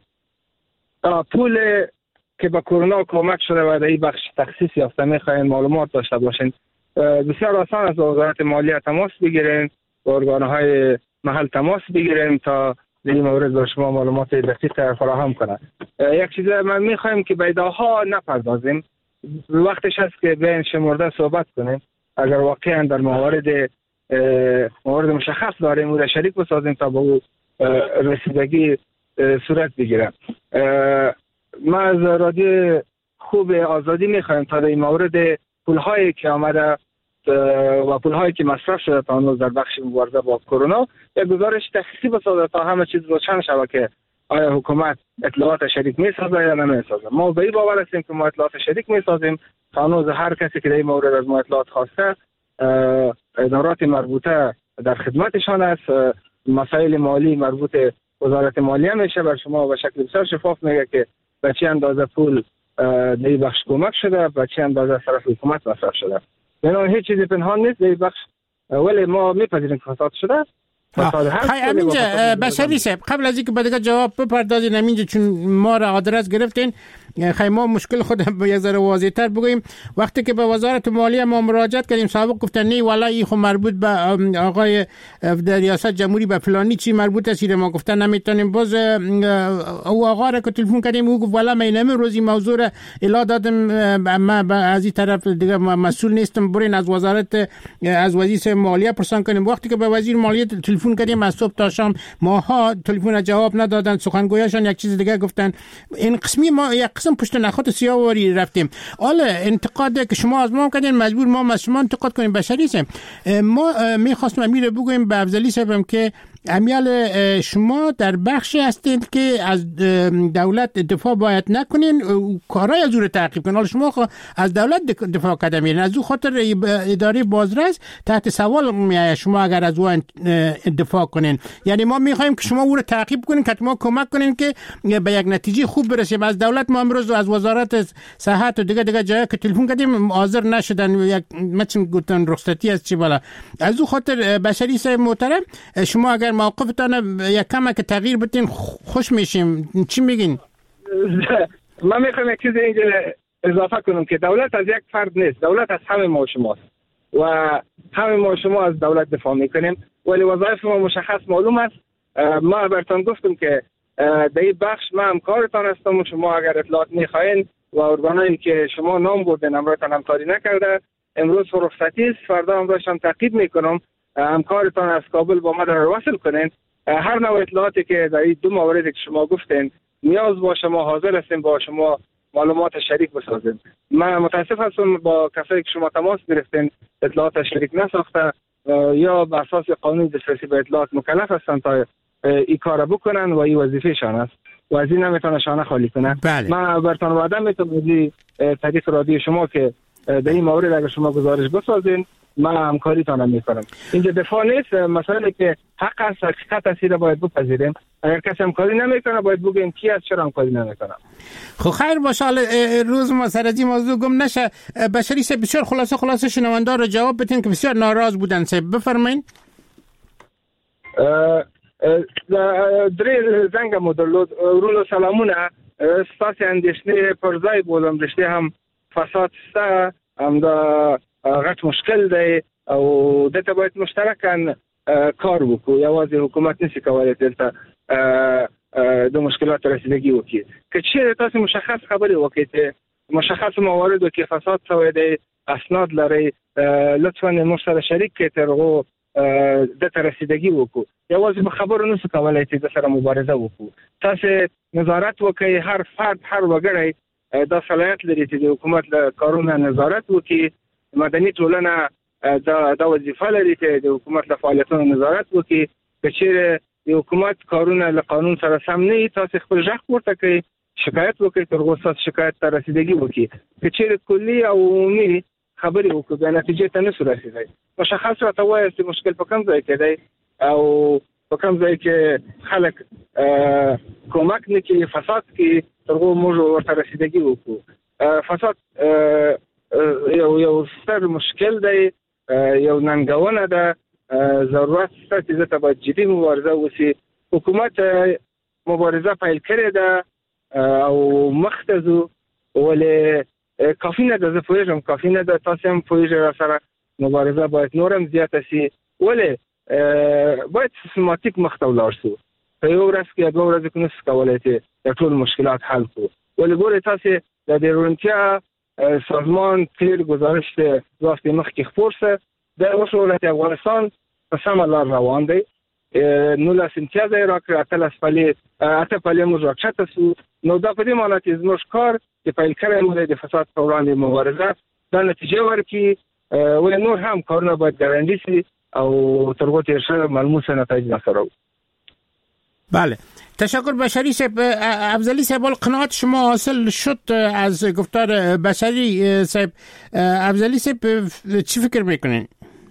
پول که به کرونا کمک شده و در این بخش تخصیص یافته میخواین معلومات داشته باشین. بسیار آسان از وزارت مالیه تماس بگیرین، با ارگانهای محل تماس بگیرین تا در این مورد به شما معلومات دقیق فراهم کنه. یک چیز من میخوایم که به ایده‌ها نپردازیم، وقتش هست که بین شمرده صحبت کنیم. اگر واقعا در موارد موارد مشخص داریم او را شریک بسازیم تا به او رسیدگی صورت بگیره. ما از رادیو خوب آزادی میخوایم تا در این مورد پولهایی که آمده و پولهایی که مصرف شده تا هنوز در بخش مبارزه با کرونا یک گزارش تخصیصی بسازه تا همه چیز روشن شود که آیا حکومت اطلاعات شریک میسازه یا نمیسازه. ما به این باور هستیم که ما اطلاعات شریک میسازیم. تا هنوز هر کسی که در این مورد از ما اطلاعات خواسته ادارات مربوطه در خدمتشان است. مسائل مالی مربوط وزارت مالیه میشه بر شما به شکل بسیار شفاف میگه که به چه اندازه پول در این بخش کمک شده، به چه اندازه طرف حکومت مصرف شده. یعنی هیچ چیزی پنهان نیست در این بخش، ولی ما میپذیریم که فساد شده. خیلی امینجا بشری صاحب قبل از اینکه به دیگه جواب بپردازین امینجا چون ما را آدرس گرفتین خیلی ما مشکل خود به یک ذره واضح تر بگوییم. وقتی که به وزارت مالیه ما مراجعت کردیم سابق گفتن نه والا این خو مربوط به آقای در ریاست جمهوری به فلانی چی مربوط است، ما گفتن نمیتونیم. باز او آقا را که تلفن کردیم او گفت والا من نمیروزی موضوع را اطلاع دادم، ما از این طرف دیگه مسئول نیستم، برین از وزارت از وزیر مالیه پرسان کنیم. وقتی که به وزیر مالیه تلفن کردیم از صبح تا شام ماها تلفن جواب ندادن، سخنگویاشان یک چیز دیگه گفتن. این قسمی ما یک قسم پشت نخات سیاوری رفتیم. حالا انتقاد که شما از ما کردین مجبور ما از شما انتقاد کنیم. بشری صاحب ما میخواستم امیر بگویم به افضلی صاحبم که امیال شما در بخشی هستید که از دولت دفاع باید نکنین، کارهای از او رو تعقیب کنین. حالا شما از دولت دفاع کرده میرین، از او خاطر اداره بازرس تحت سوال میایه شما اگر از او دفاع کنین. یعنی ما میخوایم که شما او رو تعقیب کنین که ما کمک کنین که به یک نتیجه خوب برسیم. از دولت ما امروز از وزارت صحت و دیگه دیگه جایی که تلفن کردیم حاضر نشدن، یک مثلا گفتن رخصتی از چی بالا. از او خاطر بشری صاحب محترم شما اگر موقفتان یک کم که تغییر بدین خوش میشیم. چی میگین؟ من میخوام یک چیز اینجا اضافه کنم که دولت از یک فرد نیست، دولت از همه ما شماست و همه ما شما از دولت دفاع میکنیم، ولی وظایف ما مشخص معلوم است. ما براتون گفتم که در این بخش ما همکارتان هستم و شما اگر اطلاعات میخواین و ارگانایی که شما نام بردین امرایتان همکاری نکرده، امروز رخصتی است، فردا امروز هم تعقیب میکنم، همکارتان از کابل با ما در وصل کنین. هر نوع اطلاعاتی که در این دو موردی که شما گفتین نیاز باشه ما حاضر هستیم با شما معلومات شریک بسازیم. من متاسف هستم با کسایی که شما تماس گرفتین اطلاعات شریک نساخته یا بر اساس قانون دسترسی به اطلاعات مکلف هستن تا این کار بکنن و این وظیفه شان است و از این نمیتونه شانه خالی کنن. بله. من برتون وعده میتونم طریق رادیو شما که در این مورد اگر شما گزارش بسازین من همکاریتان میکنم. اینجا دفاع نیست، مسئله که حق است، حقیقت است، را باید بپذیریم. اگر کسی همکاری نمیکنه باید بگیم کی است چرا همکاری نمیکنه. خب خیر باشه، روز ما سر از این موضوع گم نشه. بشری سه بسیار خلاصه خلاصه شنونده رو جواب بدین که بسیار ناراض بودن. سه بفرمایید. درې زنګ مو درلود ورونو سلامونه. ستاسې اندېښنې پر ځای بولم، رښتیا هم فساد شته، همدا غټ مشکل دی او دلته باید مشترکاً کار وکړو. یوازې حکومت نشي کولی دلته د مشکلاتو رسیدګي وکړي. که چېرې تاسې مشخص خبرې وکړئ چې مشخص مواردو کې فساد شوی دی، اسناد لرئ، لطفاً موږ سره شریک کړئ تر هغو دته رسیدګي وکړو. یوازې په خبرو نشو کولی چې د سره مبارزه وکړو. تاسې نظارت وکړئ، هر فرد هر وګړی دا صلاحیت لري چې د حکومت له کارونه نظارت وکړي. مدني ټولنه دا دا وظیفه لري چې د حکومت له فعالیتونو نظارت وکړي. که چېرې د حکومت کارونه له قانون سره سم نه وي تاسې خپل غږ پورته کړئ، شکایت وکړئ، تر هغو ستاسو شکایت ته رسیدګي وکړي. که چېرې کلي او عمومي خبرې وکړو بیا نتیجې ته نشو رسېدی. مشخص راته ووایاست چې مشکل په کوم ځای کې دی او په کوم ځای کې خلک کومک نه کوي، فساد کوي، تر هغو موږ ورته رسیدګي وکړو. فساد یو یو ستر مشکل دی، یو ننګونه ده، ضرورت شته چې دلته باید جدي مبارزه وشي. حکومت مبارزه پیل کړې ده او مخ ته ځو، ولې کافي نه ده. زه پوهېږم کافي نه ده، تاسې هم پوهېږئ راسره مبارزه باید نور هم زیاته شي، ولې باید سیستماتیک مخ ته ولاړ شو. په یو ورځ کې یا دوه ورځې کې نشو کولی چې د ټول مشکلات حل کړو. ولې ګورئ تاسې د دې روڼتیا سازمان تیر گزارش دو هفته مخکې خپور شو، د اوس ولایت افغانستان په سمه لار روان دی. نولس امتیاز یې راکړ، اتلس پلې اته پلې موږ راکښته شو. نو دا په دې معنی چې زموږ کار چې پیل کړی مو دی د فساد په وړاندې مبارزه دا نتیجه ورکړي. ولې نور هم کارونه باید ګارانټي شي او تر هغو تېر شوی ملموس نتایج نسره. بله، تشکر بشری صاحب. افضلی صاحب، قناعت شما حاصل شد از گفتار بشری صاحب. افضلی صاحب چی فکر میکنین؟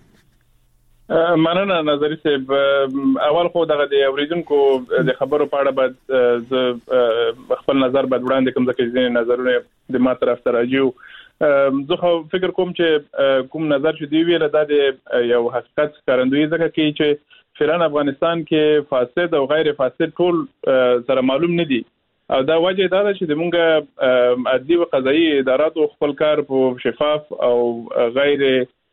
مننه نظری صاحب. اول خو دغه د اوریدونکو د خبرو په اړه باید ز خپل نظر باید وړاندې کوم، ځکه چې نظرونه د ما طرف ته راځي. زه خو فکر کوم چې کوم نظر چې دی ویل دا د یو حقیقت ښکارندویي ځکه کوي چې فعلا افغانستان کې فاسد او غیر فاسد ټول سره معلوم نه دي او دا وجه دا ده چې زمونږ عدلي او قضایي اداراتو خپل کار په شفاف او غیر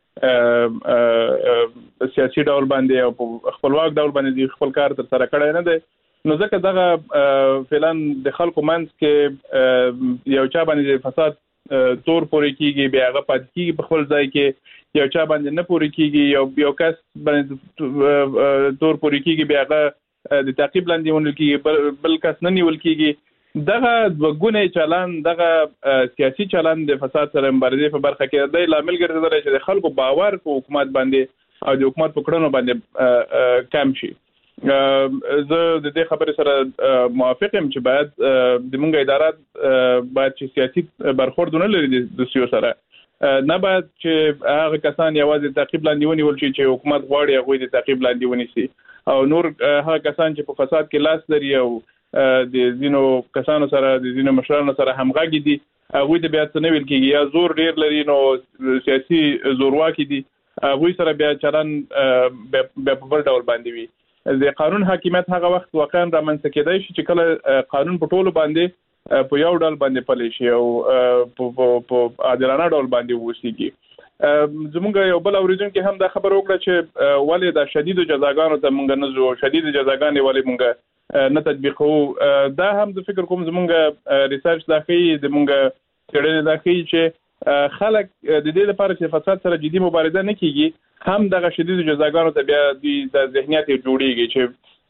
سیاسي ډول باندې او په خپلواک ډول باندې خپل کار تر سره کړی نه دی. نو ځکه دغه فعلا د خلکو منځ کې یو چا باندې فساد تور پورې کیږي، بیا هغه پاتې کیږي په خپل ځای کې، یو چا باندې نه پورې کیږي، یو یو کس باندې تور پورې کیږي، بیا هغه د تعقیب لاندې ونیول کیږي، بل کس نه نیول کیږي. دغه دوګونه چلن، دغه سیاسي چلن د فساد سره مبارزې په برخه کې د لامل ګرځیدل چې د خلکو باور په حکومت باندې او د حکومت په کړنو باندې کم شي. زه د دې خبرې سره موافق یم چې باید د موږ ادارات باید چې سیاسي برخورد نه لري د سیاسي سره، نه باید چې هغه کسان یوازې تعقیب لاندې ونیول شي چې حکومت غواړي هغوی د تعقیب لاندې ونیسي، او نور هغه کسان چې په فساد کې لاس لري او د ځینو کسانو سره د ځینو مشرانو سره همغږي دي هغوی د بیا څه نه ویل کېږي، یا زور ډېر لري نو سیاسي زورواکي دي هغوی سره بیا چلن بیا په بل ډول باندې وي. د قانون حاکمیت هغه وخت واقعا رامنځته کېدای شي چې کله قانون په ټولو باندې په یو ډول باندې پلی شي او په عادلانه ډول باندې ووسیږي. زمونږ یو بل اورېدونکي هم دا خبره وکړه چې ولې د شدیدو جزاګانو ته مونږ نه ځو، شدیدې جزاګانې ولې مونږ نه تطبیقوو. دا هم زه فکر کوم زمونږ ریسرچ دا ښیي، زمونږ څېړنې دا ښیي چې خلک د دې لپاره چې فساد سره جدي مبارزه نه کیږي هم دغه شدیدو جزاګانو ته بیا د ذهنیت جوړیږي چې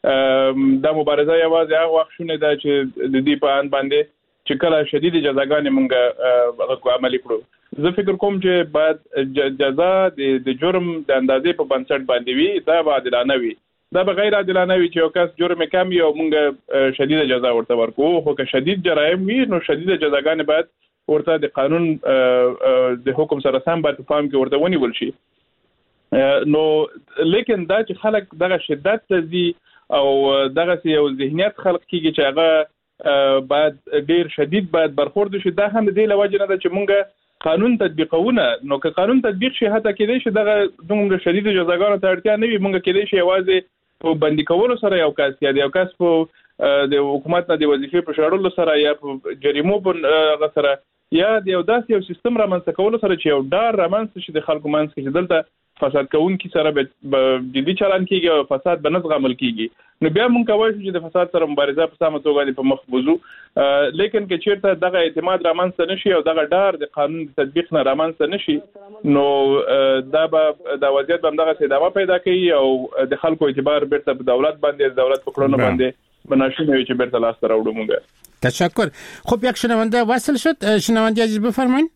د مبارزه یوازې هغه وخت شونه ده چې د دې په ان باندې چې کله شدید جزاګانې مونږ عملي کړو. زه فکر کوم چې باید جزا د جرم د اندازې په بنسټ باندې وي، دا به عادلانه وي. دا به غیر عادلانه وي چې یو کس جرم کم یو مونږ شدید جزا ورته ورکو، خو که شدید جرایم وي نو شدید جزاګانې باید ورته د قانون د حکم سره سم باید په پام کې ورته ونیول شي. نو لیکن دا چې خلک دغه شدت ته ځي او دغه یو ذهنیت خلق کیږي چې هغه باید ډیر شدید باید برخورد شي، دا هم د دې لوجه نه ده چې مونږ قانون تطبیقونه. نو که قانون تطبیق شي حتی کېدای شي دغه دومره شدید جزاګانو ته اړتیا نه وي، مونږ کېدای شي یوازې په بندي کولو سره یو کس یا یو کس په د حکومت نه د وظیفې په شړلو سره یا په جریمو په سره یا د یو داسې یو سیستم رامنځته کولو سره چې یو ډار رامنځته شي د خلکو منځ کې چې دلته فساد کوونکي سره به جدي چلن کیږي او فساد به نه زغمل کیږي. نو بیا مونږ کولی شو چې د فساد سره مبارزه په سمه توګه په مخ بوزو. لیکن که چیرته دغه اعتماد رامنځته نشي او دغه ډار د قانون د تطبیق نه رامنځته نشي نو دا به د وضعیت به همدغه ادامه پیدا کوي او د خلکو اعتبار بیرته په دولت باندې دولت په کړنو باندې بناشونه وي چې بیرته لاس ته راوړو مونږ. تشکر. خب یک شنونده وصل شد. شنونده عزیز بفرمایید.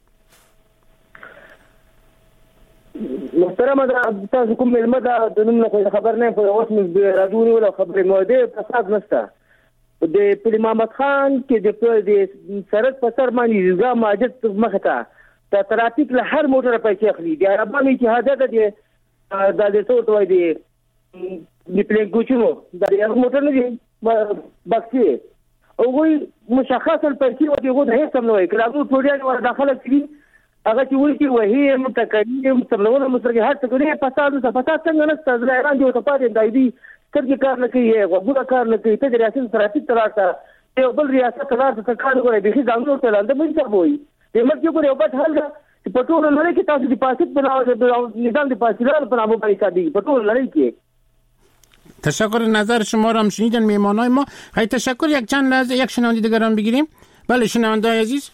محترم تاسو کوم ملمه دا د نوم نه خبر نه په اوس موږ راډیو ولا خبرې موده فساد نشته د پلی محمد خان کې د سرک په سر باندې ځا ماجد مخه ته د ترافیک له هر موټر پیسې اخلي د عربانو اتحاد د د د څه توای دی د پلین کوچو د یو موټر نه دی بکسي او وی مشخصا پیسې او دغه د هیڅ نه وای کلاو ټوډیا ور داخله کړي هغه چې وایي چې وهي متکلم سملونه مسرګه هر څه کوي فساد څه فساد څنګه نشته ځایران دی او ته پاتې دی سترګې کار نه کوي غوږونه کار نه کوي ته د ریاست ترافیک تراته یو بل ریاست تراته ته کار کوي به ځانونو ته لاندې مې څه وایي د مرګ یو په حل ده چې په ټول لړۍ کې تاسو د پاسیت بناو نظام د پاسیلال په نامه باندې کار دی په ټول لړۍ کې. تشکر. نظر شما را هم شنیدن میهمانای ما. خیلی تشکر. یک چند لحظه یک شنونده دیگران بگیریم. بله شنونده عزیز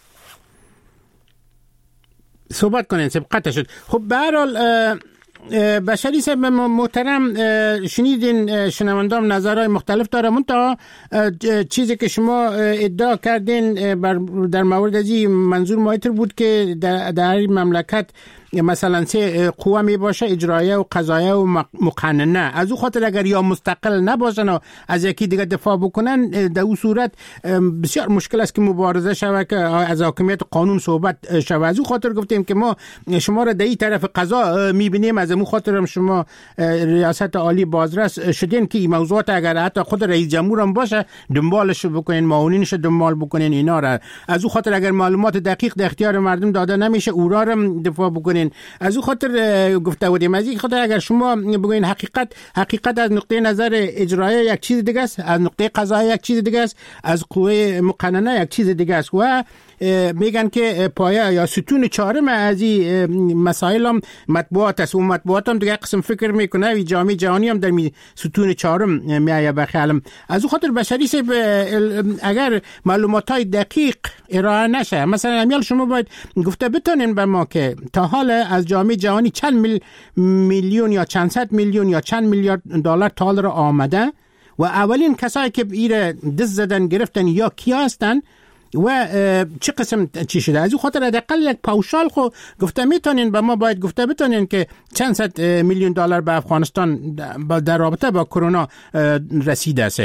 صحبت کنین سب قطع شد. خب به هر حال بشری صاحب محترم شنیدین شنوندام نظرهای مختلف داره. منتها چیزی که شما ادعا کردین در مورد ازی منظور مایتر بود که در, در مملکت مثلا سه قوه می باشه اجرایه و قضایه و مقننه، از او خاطر اگر یا مستقل نباشن و از یکی دیگه دفاع بکنن در اون صورت بسیار مشکل است که مبارزه شوه که از حاکمیت قانون صحبت شوه. از او خاطر گفتیم که ما شما را در این طرف قضا میبینیم، از اون خاطر هم شما ریاست عالی بازرس شدین که این موضوعات اگر حتی خود رئیس جمهور هم باشه دنبالش بکنین، معاونینش دنبال بکنین اینا را. از او خاطر اگر معلومات دقیق در اختیار مردم داده نمیشه او را هم دفاع بکنین. از او خاطر گفته بودیم از این خاطر اگر شما بگوین حقیقت حقیقت از نقطه نظر اجرایی یک چیز دیگه است، از نقطه قضایی یک چیز دیگه است، از قوه مقننه یک چیز دیگه است و میگن که پایه یا ستون چهارم از این مسائل هم مطبوعات است و مطبوعات هم دیگه قسم فکر میکنه و جامعه جهانی هم در ستون چهارم میایه بخیالم. از او خاطر بشری سه اگر معلومات های دقیق ارائه نشه، مثلا امیال شما باید گفته بتونین به ما که تا حال از جامعه جهانی چند مل... میلیون یا چند صد میلیون یا چند میلیارد دلار تا حال را آمده و اولین کسایی که ایره دست زدن گرفتن یا کیا هستن و چه قسم چی شده. از این خاطر حداقل یک پاوشال خو گفته میتونین به ما باید گفته بتونین که چند صد میلیون دلار به افغانستان در رابطه با کرونا رسیده است.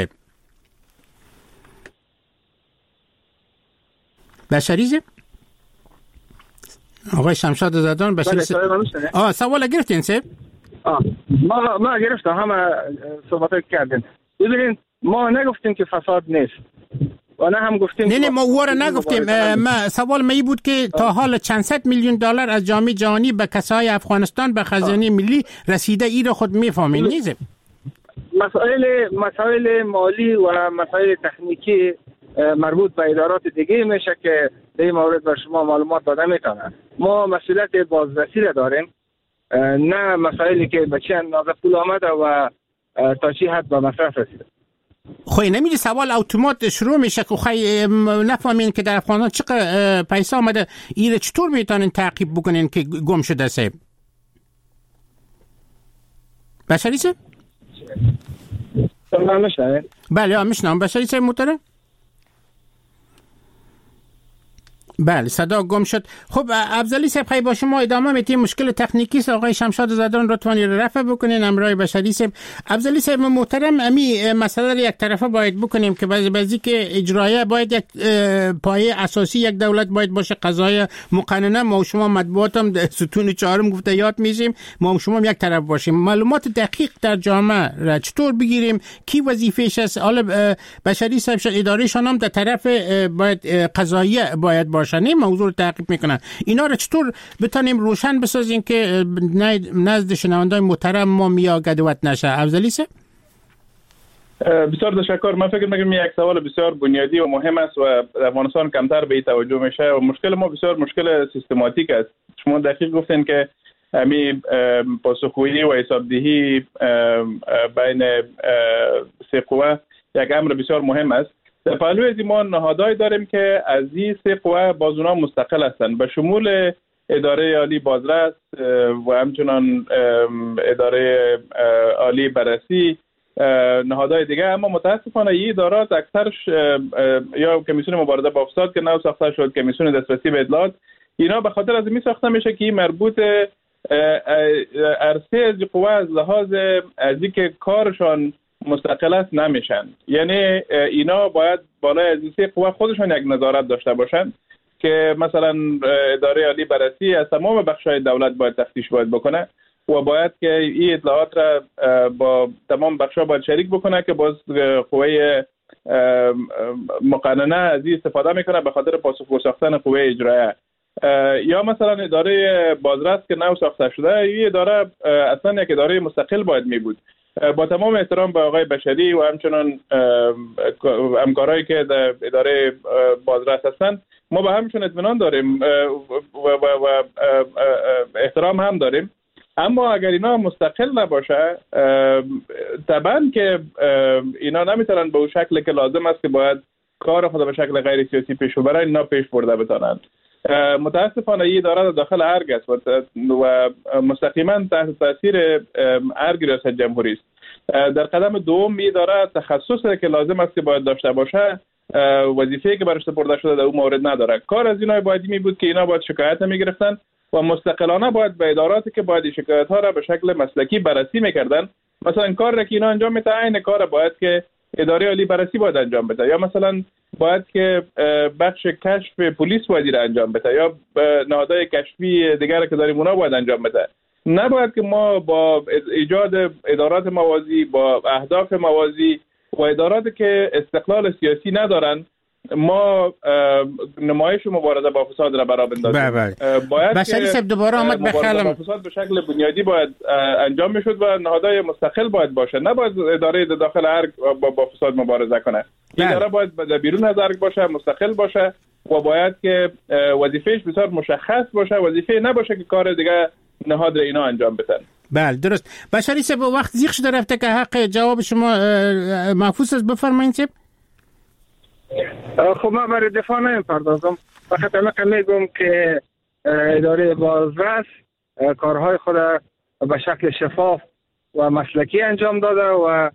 بشریزه آقای شمشاد زدان بشریزه آه سوال گرفتین سه آه ما ما گرفتم همه صحبت کردیم. ببینید ما نگفتیم که فساد نیست و نه هم گفتیم نه نه ما واره نگفتیم. ما سوال می بود که تا حال چند صد میلیون دلار از جامعه جهانی به کسای افغانستان به خزانه ملی رسیده ای را خود میفهمین نیست؟ مسائل مسائل مالی و مسائل تکنیکی مربوط به ادارات دیگه میشه که در این مورد به شما معلومات داده میتونن. ما مسئولیت بازرسی را داریم، نه مسائلی که به چه اندازه پول آمده و تا چی حد به مصرف رسیده. خوی نمیشه سوال اتومات شروع میشه که خوی نفهمین که در افغانستان چقدر پیسه آمده ایره چطور میتونین تعقیب بکنین که گم شده سه؟ بشری سه؟ من میشنم. بله میشنم. بشری صاحب محترم. بله صدا گم شد. خب افضلی صاحب خیلی با شما ادامه میتیم. مشکل تکنیکی است. آقای شمشاد زدران لطفاً رفع بکنین. امرای بشری صاحب. افضلی صاحب محترم، امی مسئله رو یک طرفه باید بکنیم که بعضی بعضی که اجرایه باید یک پایه اساسی یک دولت باید باشه، قضای مقننه. ما و شما مطبوعات هم ستون چهارم گفته یاد میشیم، ما و شما یک طرف باشیم. معلومات دقیق در جامعه را چطور بگیریم؟ کی وظیفه‌اش است؟ حالا بشری صاحب ادارهشان هم در طرف باید قضاییه باید باشه، نه موضوع رو تعقیب میکنن. اینا رو چطور بتونیم روشن بسازیم که نزد شنوندای محترم ما میا گدوت نشه؟ افضلی صاحب. بسیار تشکر. من فکر میکنم یک سوال بسیار بنیادی و مهم است و در افغانستان کمتر به این توجه میشه و مشکل ما بسیار مشکل سیستماتیک است. شما دقیق گفتین که همین پاسخگویی و حسابدهی بین سه قوه یک امر بسیار مهم است. در پهلوی از ما نهادهایی داریم که از این سه قوه باز اونها مستقل هستند، به شمول اداره عالی بازرس و همچنان اداره عالی بررسی، نهادهای دیگه. اما متاسفانه این ادارات اکثرش یا کمیسیون مبارزه با فساد که نو ساخته شد، کمیسیون دسترسی به اطلاعات، اینا به خاطر از این ساخته میشه که این مربوط عرصه از قوه از لحاظ از اینکه کارشان مستقل است نمیشن. یعنی اینا باید بالای از این سه قوه خودشان یک نظارت داشته باشن که مثلا اداره عالی بررسی از تمام بخش‌های دولت باید تفتیش باید بکنه و باید که این اطلاعات را با تمام بخش‌ها باید شریک بکنه که باز قوه مقننه از این استفاده میکنه به خاطر پاسخگو ساختن قوه اجرایه. یا مثلا اداره بازرس که نو ساخته شده، این اداره اصلا یک اداره مستقل باید می بود. با تمام احترام به آقای بشری و همچنان همکارایی که در اداره بازرس هستند، ما به همشون اطمینان داریم و, و, و احترام هم داریم. اما اگر اینا مستقل نباشه طبعا که اینا نمیتونن به اون شکل که لازم است که باید کار خود به شکل غیر سیاسی پیش ببرن، اینا پیش برده بتونن. متاسفانه این اداره داخل ارگ است و مستقیما تحت تاثیر ارگ ریاست جمهوری است. در قدم دوم این اداره تخصصی که لازم است که باید داشته باشه، وظیفه‌ای که برش سپرده شده در اون مورد نداره. کار از اینا باید می بود که اینا باید شکایت میگرفتن و مستقلانه باید به اداراتی که باید شکایت ها را به شکل مسلکی بررسی میکردن. مثلا کار را که اینا انجام میده عین کار باید که اداره عالی بررسی باید انجام بده، یا مثلا باید که بخش کشف پلیس باید را انجام بده، یا نهادهای کشفی دیگر که داریم اونا باید انجام بده. نباید که ما با ایجاد ادارات موازی با اهداف موازی و اداراتی که استقلال سیاسی ندارن ما نمایش مبارزه با فساد را برا بندازیم. باید بشری صاحب دوباره آمد بخلم با فساد به شکل بنیادی باید انجام میشد و نهادهای مستقل باید باشه، نباید اداره داخل ارگ با, با فساد مبارزه کنه. این اداره باید بیرون از ارگ باشه، مستقل باشه و باید که وظیفهش بسیار مشخص باشه، وظیفه نباشه که کار دیگه نهاد را اینا انجام بدن. بله درست. بشری صاحب وقت زیغ شده رفته که حق جواب شما محفوظ است، بفرمایید صاحب. خب من برای دفاع نمیپردازم، فقط الان میگم که اداره بازرس کارهای خود به شکل شفاف و مسلکی انجام داده و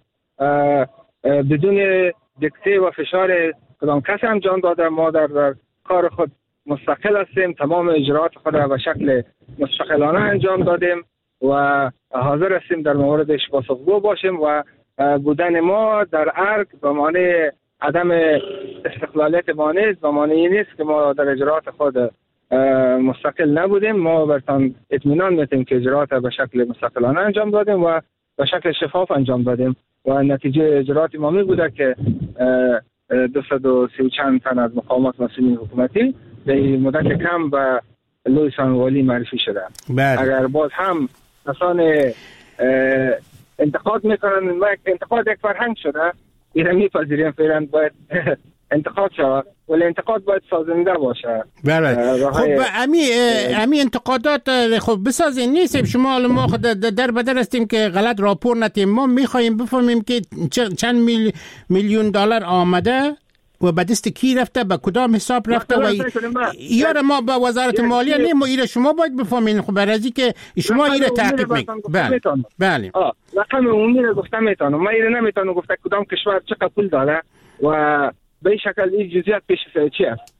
بدون دکته و فشار کدام کس انجام داده. ما در, در کار خود مستقل هستیم، تمام اجراءات خود به شکل مستقلانه انجام دادیم و حاضر هستیم در موردش پاسخگو باشیم و بودن ما در ارگ به معنی عدم استقلالیت ما نیست، به معنی این نیست که ما در اجراءات خود مستقل نبودیم. ما برتان اطمینان میتیم که اجراءات به شکل مستقلانه انجام دادیم و به شکل شفاف انجام دادیم و نتیجه اجراءات ما می بوده که دویست و سی و چند تن از مقامات مسئولین حکومتی در مدت کم به لوی سانوالی معرفی شده. بله. اگر باز هم کسان انتقاد میکنن، انتقاد یک فرهنگ شده، اینا میپذیریم فعلا باید انتقاد شود، ولی انتقاد باید سازنده باشه. بله. خب امی امی انتقادات خب بسازین نیست. شما ما در بدر هستیم که غلط راپور ندیم. ما میخوایم بفهمیم که چند میل میلیون دلار آمده و به دست کی رفته، به کدام حساب رفته و یار ما با وزارت مالیه نیم و ایره شما باید بفهمین. خب برای از که شما ایره تعقیب میکنید. بله بله رقم عمومی رو گفتم میتونم، ما ایره نمیتونم گفته کدام کشور چقدر پول داره و به این شکل این جزئیات پیش چی است.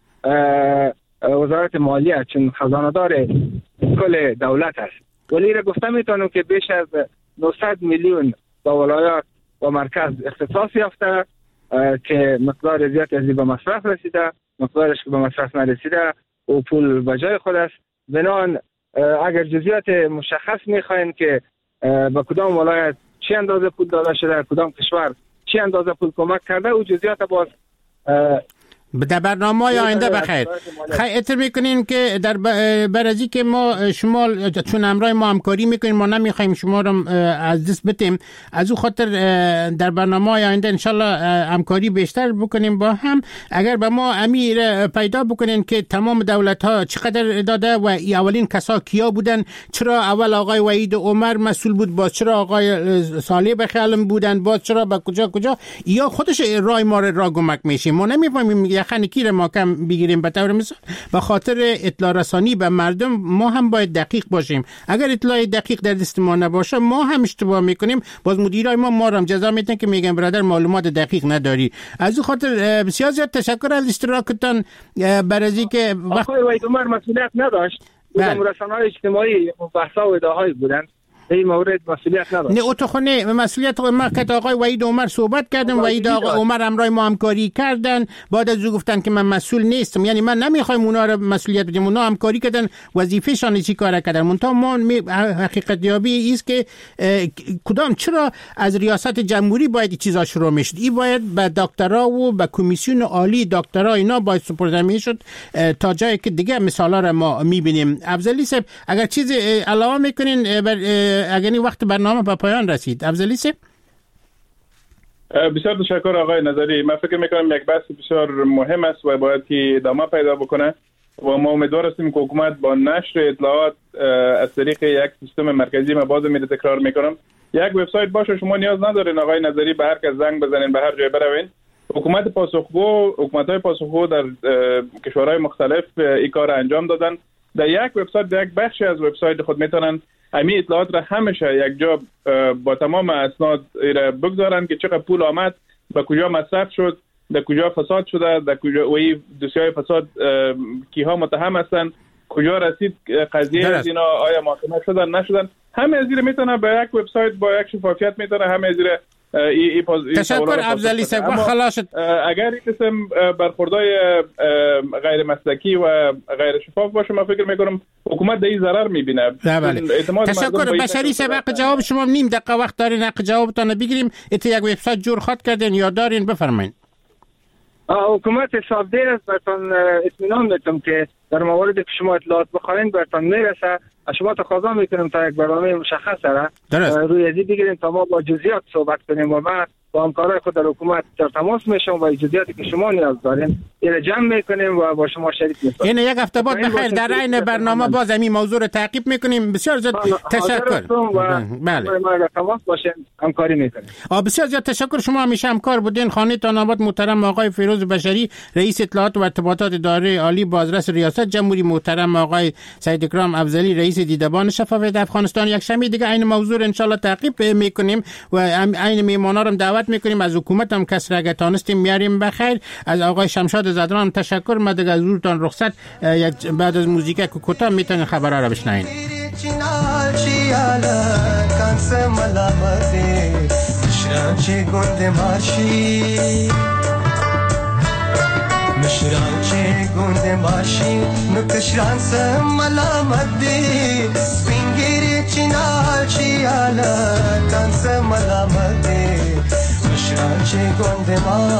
وزارت مالیه چون خزانه دار کل دولت است، ولی ایره گفتم میتونم که بیش از نهصد میلیون با ولایات و مرکز اختصاص یافته که مقدار زیادی از به مصرف رسیده، مقدارش که به مصرف نرسیده و پول به جای خود است. بنان اگر جزئیات مشخص میخواین که به کدام ولایت چی اندازه پول داده شده، کدام کشور چی اندازه پول کمک کرده، او جزئیات باز در برنامه آینده بخیر. خیلی اطلاع میکنین که در برازی که ما شما چون امرای ما همکاری میکنین، ما نمیخوایم شما رو از دست بتیم، از او خاطر در برنامه آینده انشالله همکاری بیشتر بکنیم با هم. اگر به ما امیر پیدا بکنین که تمام دولت ها چقدر داده و اولین کسا کیا بودن، چرا اول آقای وحید عمر مسئول بود، باز چرا آقای صالح بخیالم بودن، باز چرا به کجا کجا، یا خودش رای ما را گمک میشیم. ما نمیفهمیم یخنی کی رو ما کم بگیریم. به طور مثال به خاطر اطلاع رسانی به مردم ما هم باید دقیق باشیم. اگر اطلاع دقیق در دست ما نباشه ما هم اشتباه میکنیم، باز مدیرای ما ما رو هم جزا میدن که میگن برادر معلومات دقیق نداری. از این خاطر بسیار زیاد تشکر از اشتراکتان. برای که آقای وحید عمر مسئولیت نداشت، رسانه‌های اجتماعی بحث‌ها و ادعاهای بودن، این مورد مسئولیت نداشت. نه اتخونه مسئولیت ما که آقای وحید عمر صحبت کردم، وحید آقای عمر همراه ما همکاری کردن، بعد از او گفتن که من مسئول نیستم. یعنی من نمیخوایم اونا رو مسئولیت بدیم، اونا همکاری کردن، وظیفه‌شان چی کار کردن. منتها ما حقیقت یابی است که کدام چرا از ریاست جمهوری باید چیزا شروع میشد. این باید به دکترا و به کمیسیون عالی دکترا اینا باید سپرده میشد تا جایی که دیگه مثالا رو ما میبینیم. افضلی صاحب اگر چیز علاوه میکنین اگر این وقت برنامه به پایان رسید. افضلی صاحب بسیار تشکر آقای نظری. من فکر میکنم یک بحث بسیار مهم است و باید که ادامه پیدا بکنه و ما امیدوار هستیم که حکومت با نشر اطلاعات از طریق یک سیستم مرکزی، ما باز میره تکرار میکنم، یک وبسایت باشه. شما نیاز ندارین آقای نظری به هر کس زنگ بزنین، به هر جای بروین. حکومت پاسخگو، حکومت‌های پاسخگو در کشورهای مختلف این کار انجام دادن. در یک وبسایت، در یک بخشی از وبسایت خود میتونن همین اطلاعات را همیشه یک جا با تمام اسناد را بگذارن که چقدر پول آمد، به کجا مصرف شد، در کجا فساد شده، در کجا و این دوسیای فساد کیها متهم هستن، کجا رسید قضیه از اینا، آیا محاکمه شدن نشدن. همه از این میتونه به یک وبسایت با یک شفافیت میتونه همه از این ای ای پاز... تشکر افضلی صاحب. خلاص اگر این قسم برخوردای غیر مسلکی و غیر شفاف باشه، من فکر میکنم حکومت در این ضرر میبینه. تشکر بشری صاحب. جواب شما نیم دقیقه وقت دارین، حق جوابتون بگیریم. ات یک وبسایت جور خاط کردین یا دارین، بفرمایید. حکومت حسابدار است، براتون اطمینان میدم که در موارد که شما اطلاعات بخواین براتون میرسه. شما تقاضا میکنم تا یک برنامه مشخص داره روی ازی بگیریم تا ما با جزئیات صحبت کنیم و ما با همکارای خود در حکومت در تماس میشم و جزئیاتی که شما نیاز دارین اینو جمع میکنیم و با شما شریک میشیم. یعنی یک هفته بعد بخیر در عین برنامه باز همین موضوع رو تعقیب میکنیم. بسیار زیاد تشکر. بله ما در تماس باشیم، همکاری میکنیم. آ بسیار زیاد تشکر. شما همیشه همکار بودین. خانه تان آباد محترم آقای فیروز بشری، رئیس اطلاعات و ارتباطات اداره عالی بازرس ریاست جمهوری، محترم آقای سید اکرام افضلی، رئیس دیدبان شفافیت افغانستان. یک شنبه دیگه این موضوع ان شاء الله تعقیب میکنیم و این میهمانا رو دعوت میکنیم. از حکومت هم کس را اگه تانستیم میاریم بخیر. از آقای شمشاد زدران تشکر. ما دیگه از حضورتان رخصت. یک بعد از موزیک کوتاه میتونین خبرها را بشنوین. مشران چه گنده باشی نکشران سم ملامت دی سپینگیری چینال چی آلا کان سم ملامت دی مشران چه گنده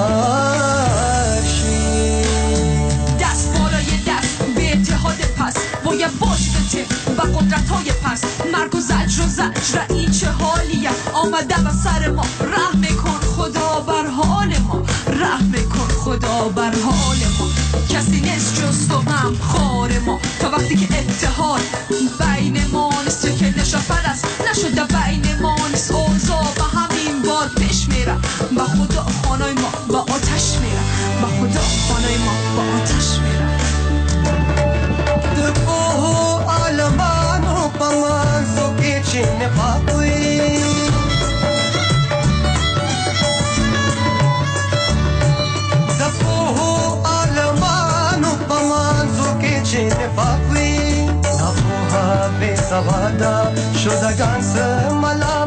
باشی دست بالای دست به اتحاد پس باید باشده و قدرت های پس مرگ و زجر و زجر این چه حالیه آمده و سر ما رحم کن خدا بر حال ما رحم کن خدا بر حال ما کسی نیست جز تو هم خار ما تا وقتی که اتحاد بین ما نیست که نشافر است نشده بین ما نیست اوضاع و همین بار پیش میره و خدا خانای ما با آتش میره و خدا شدگان سملا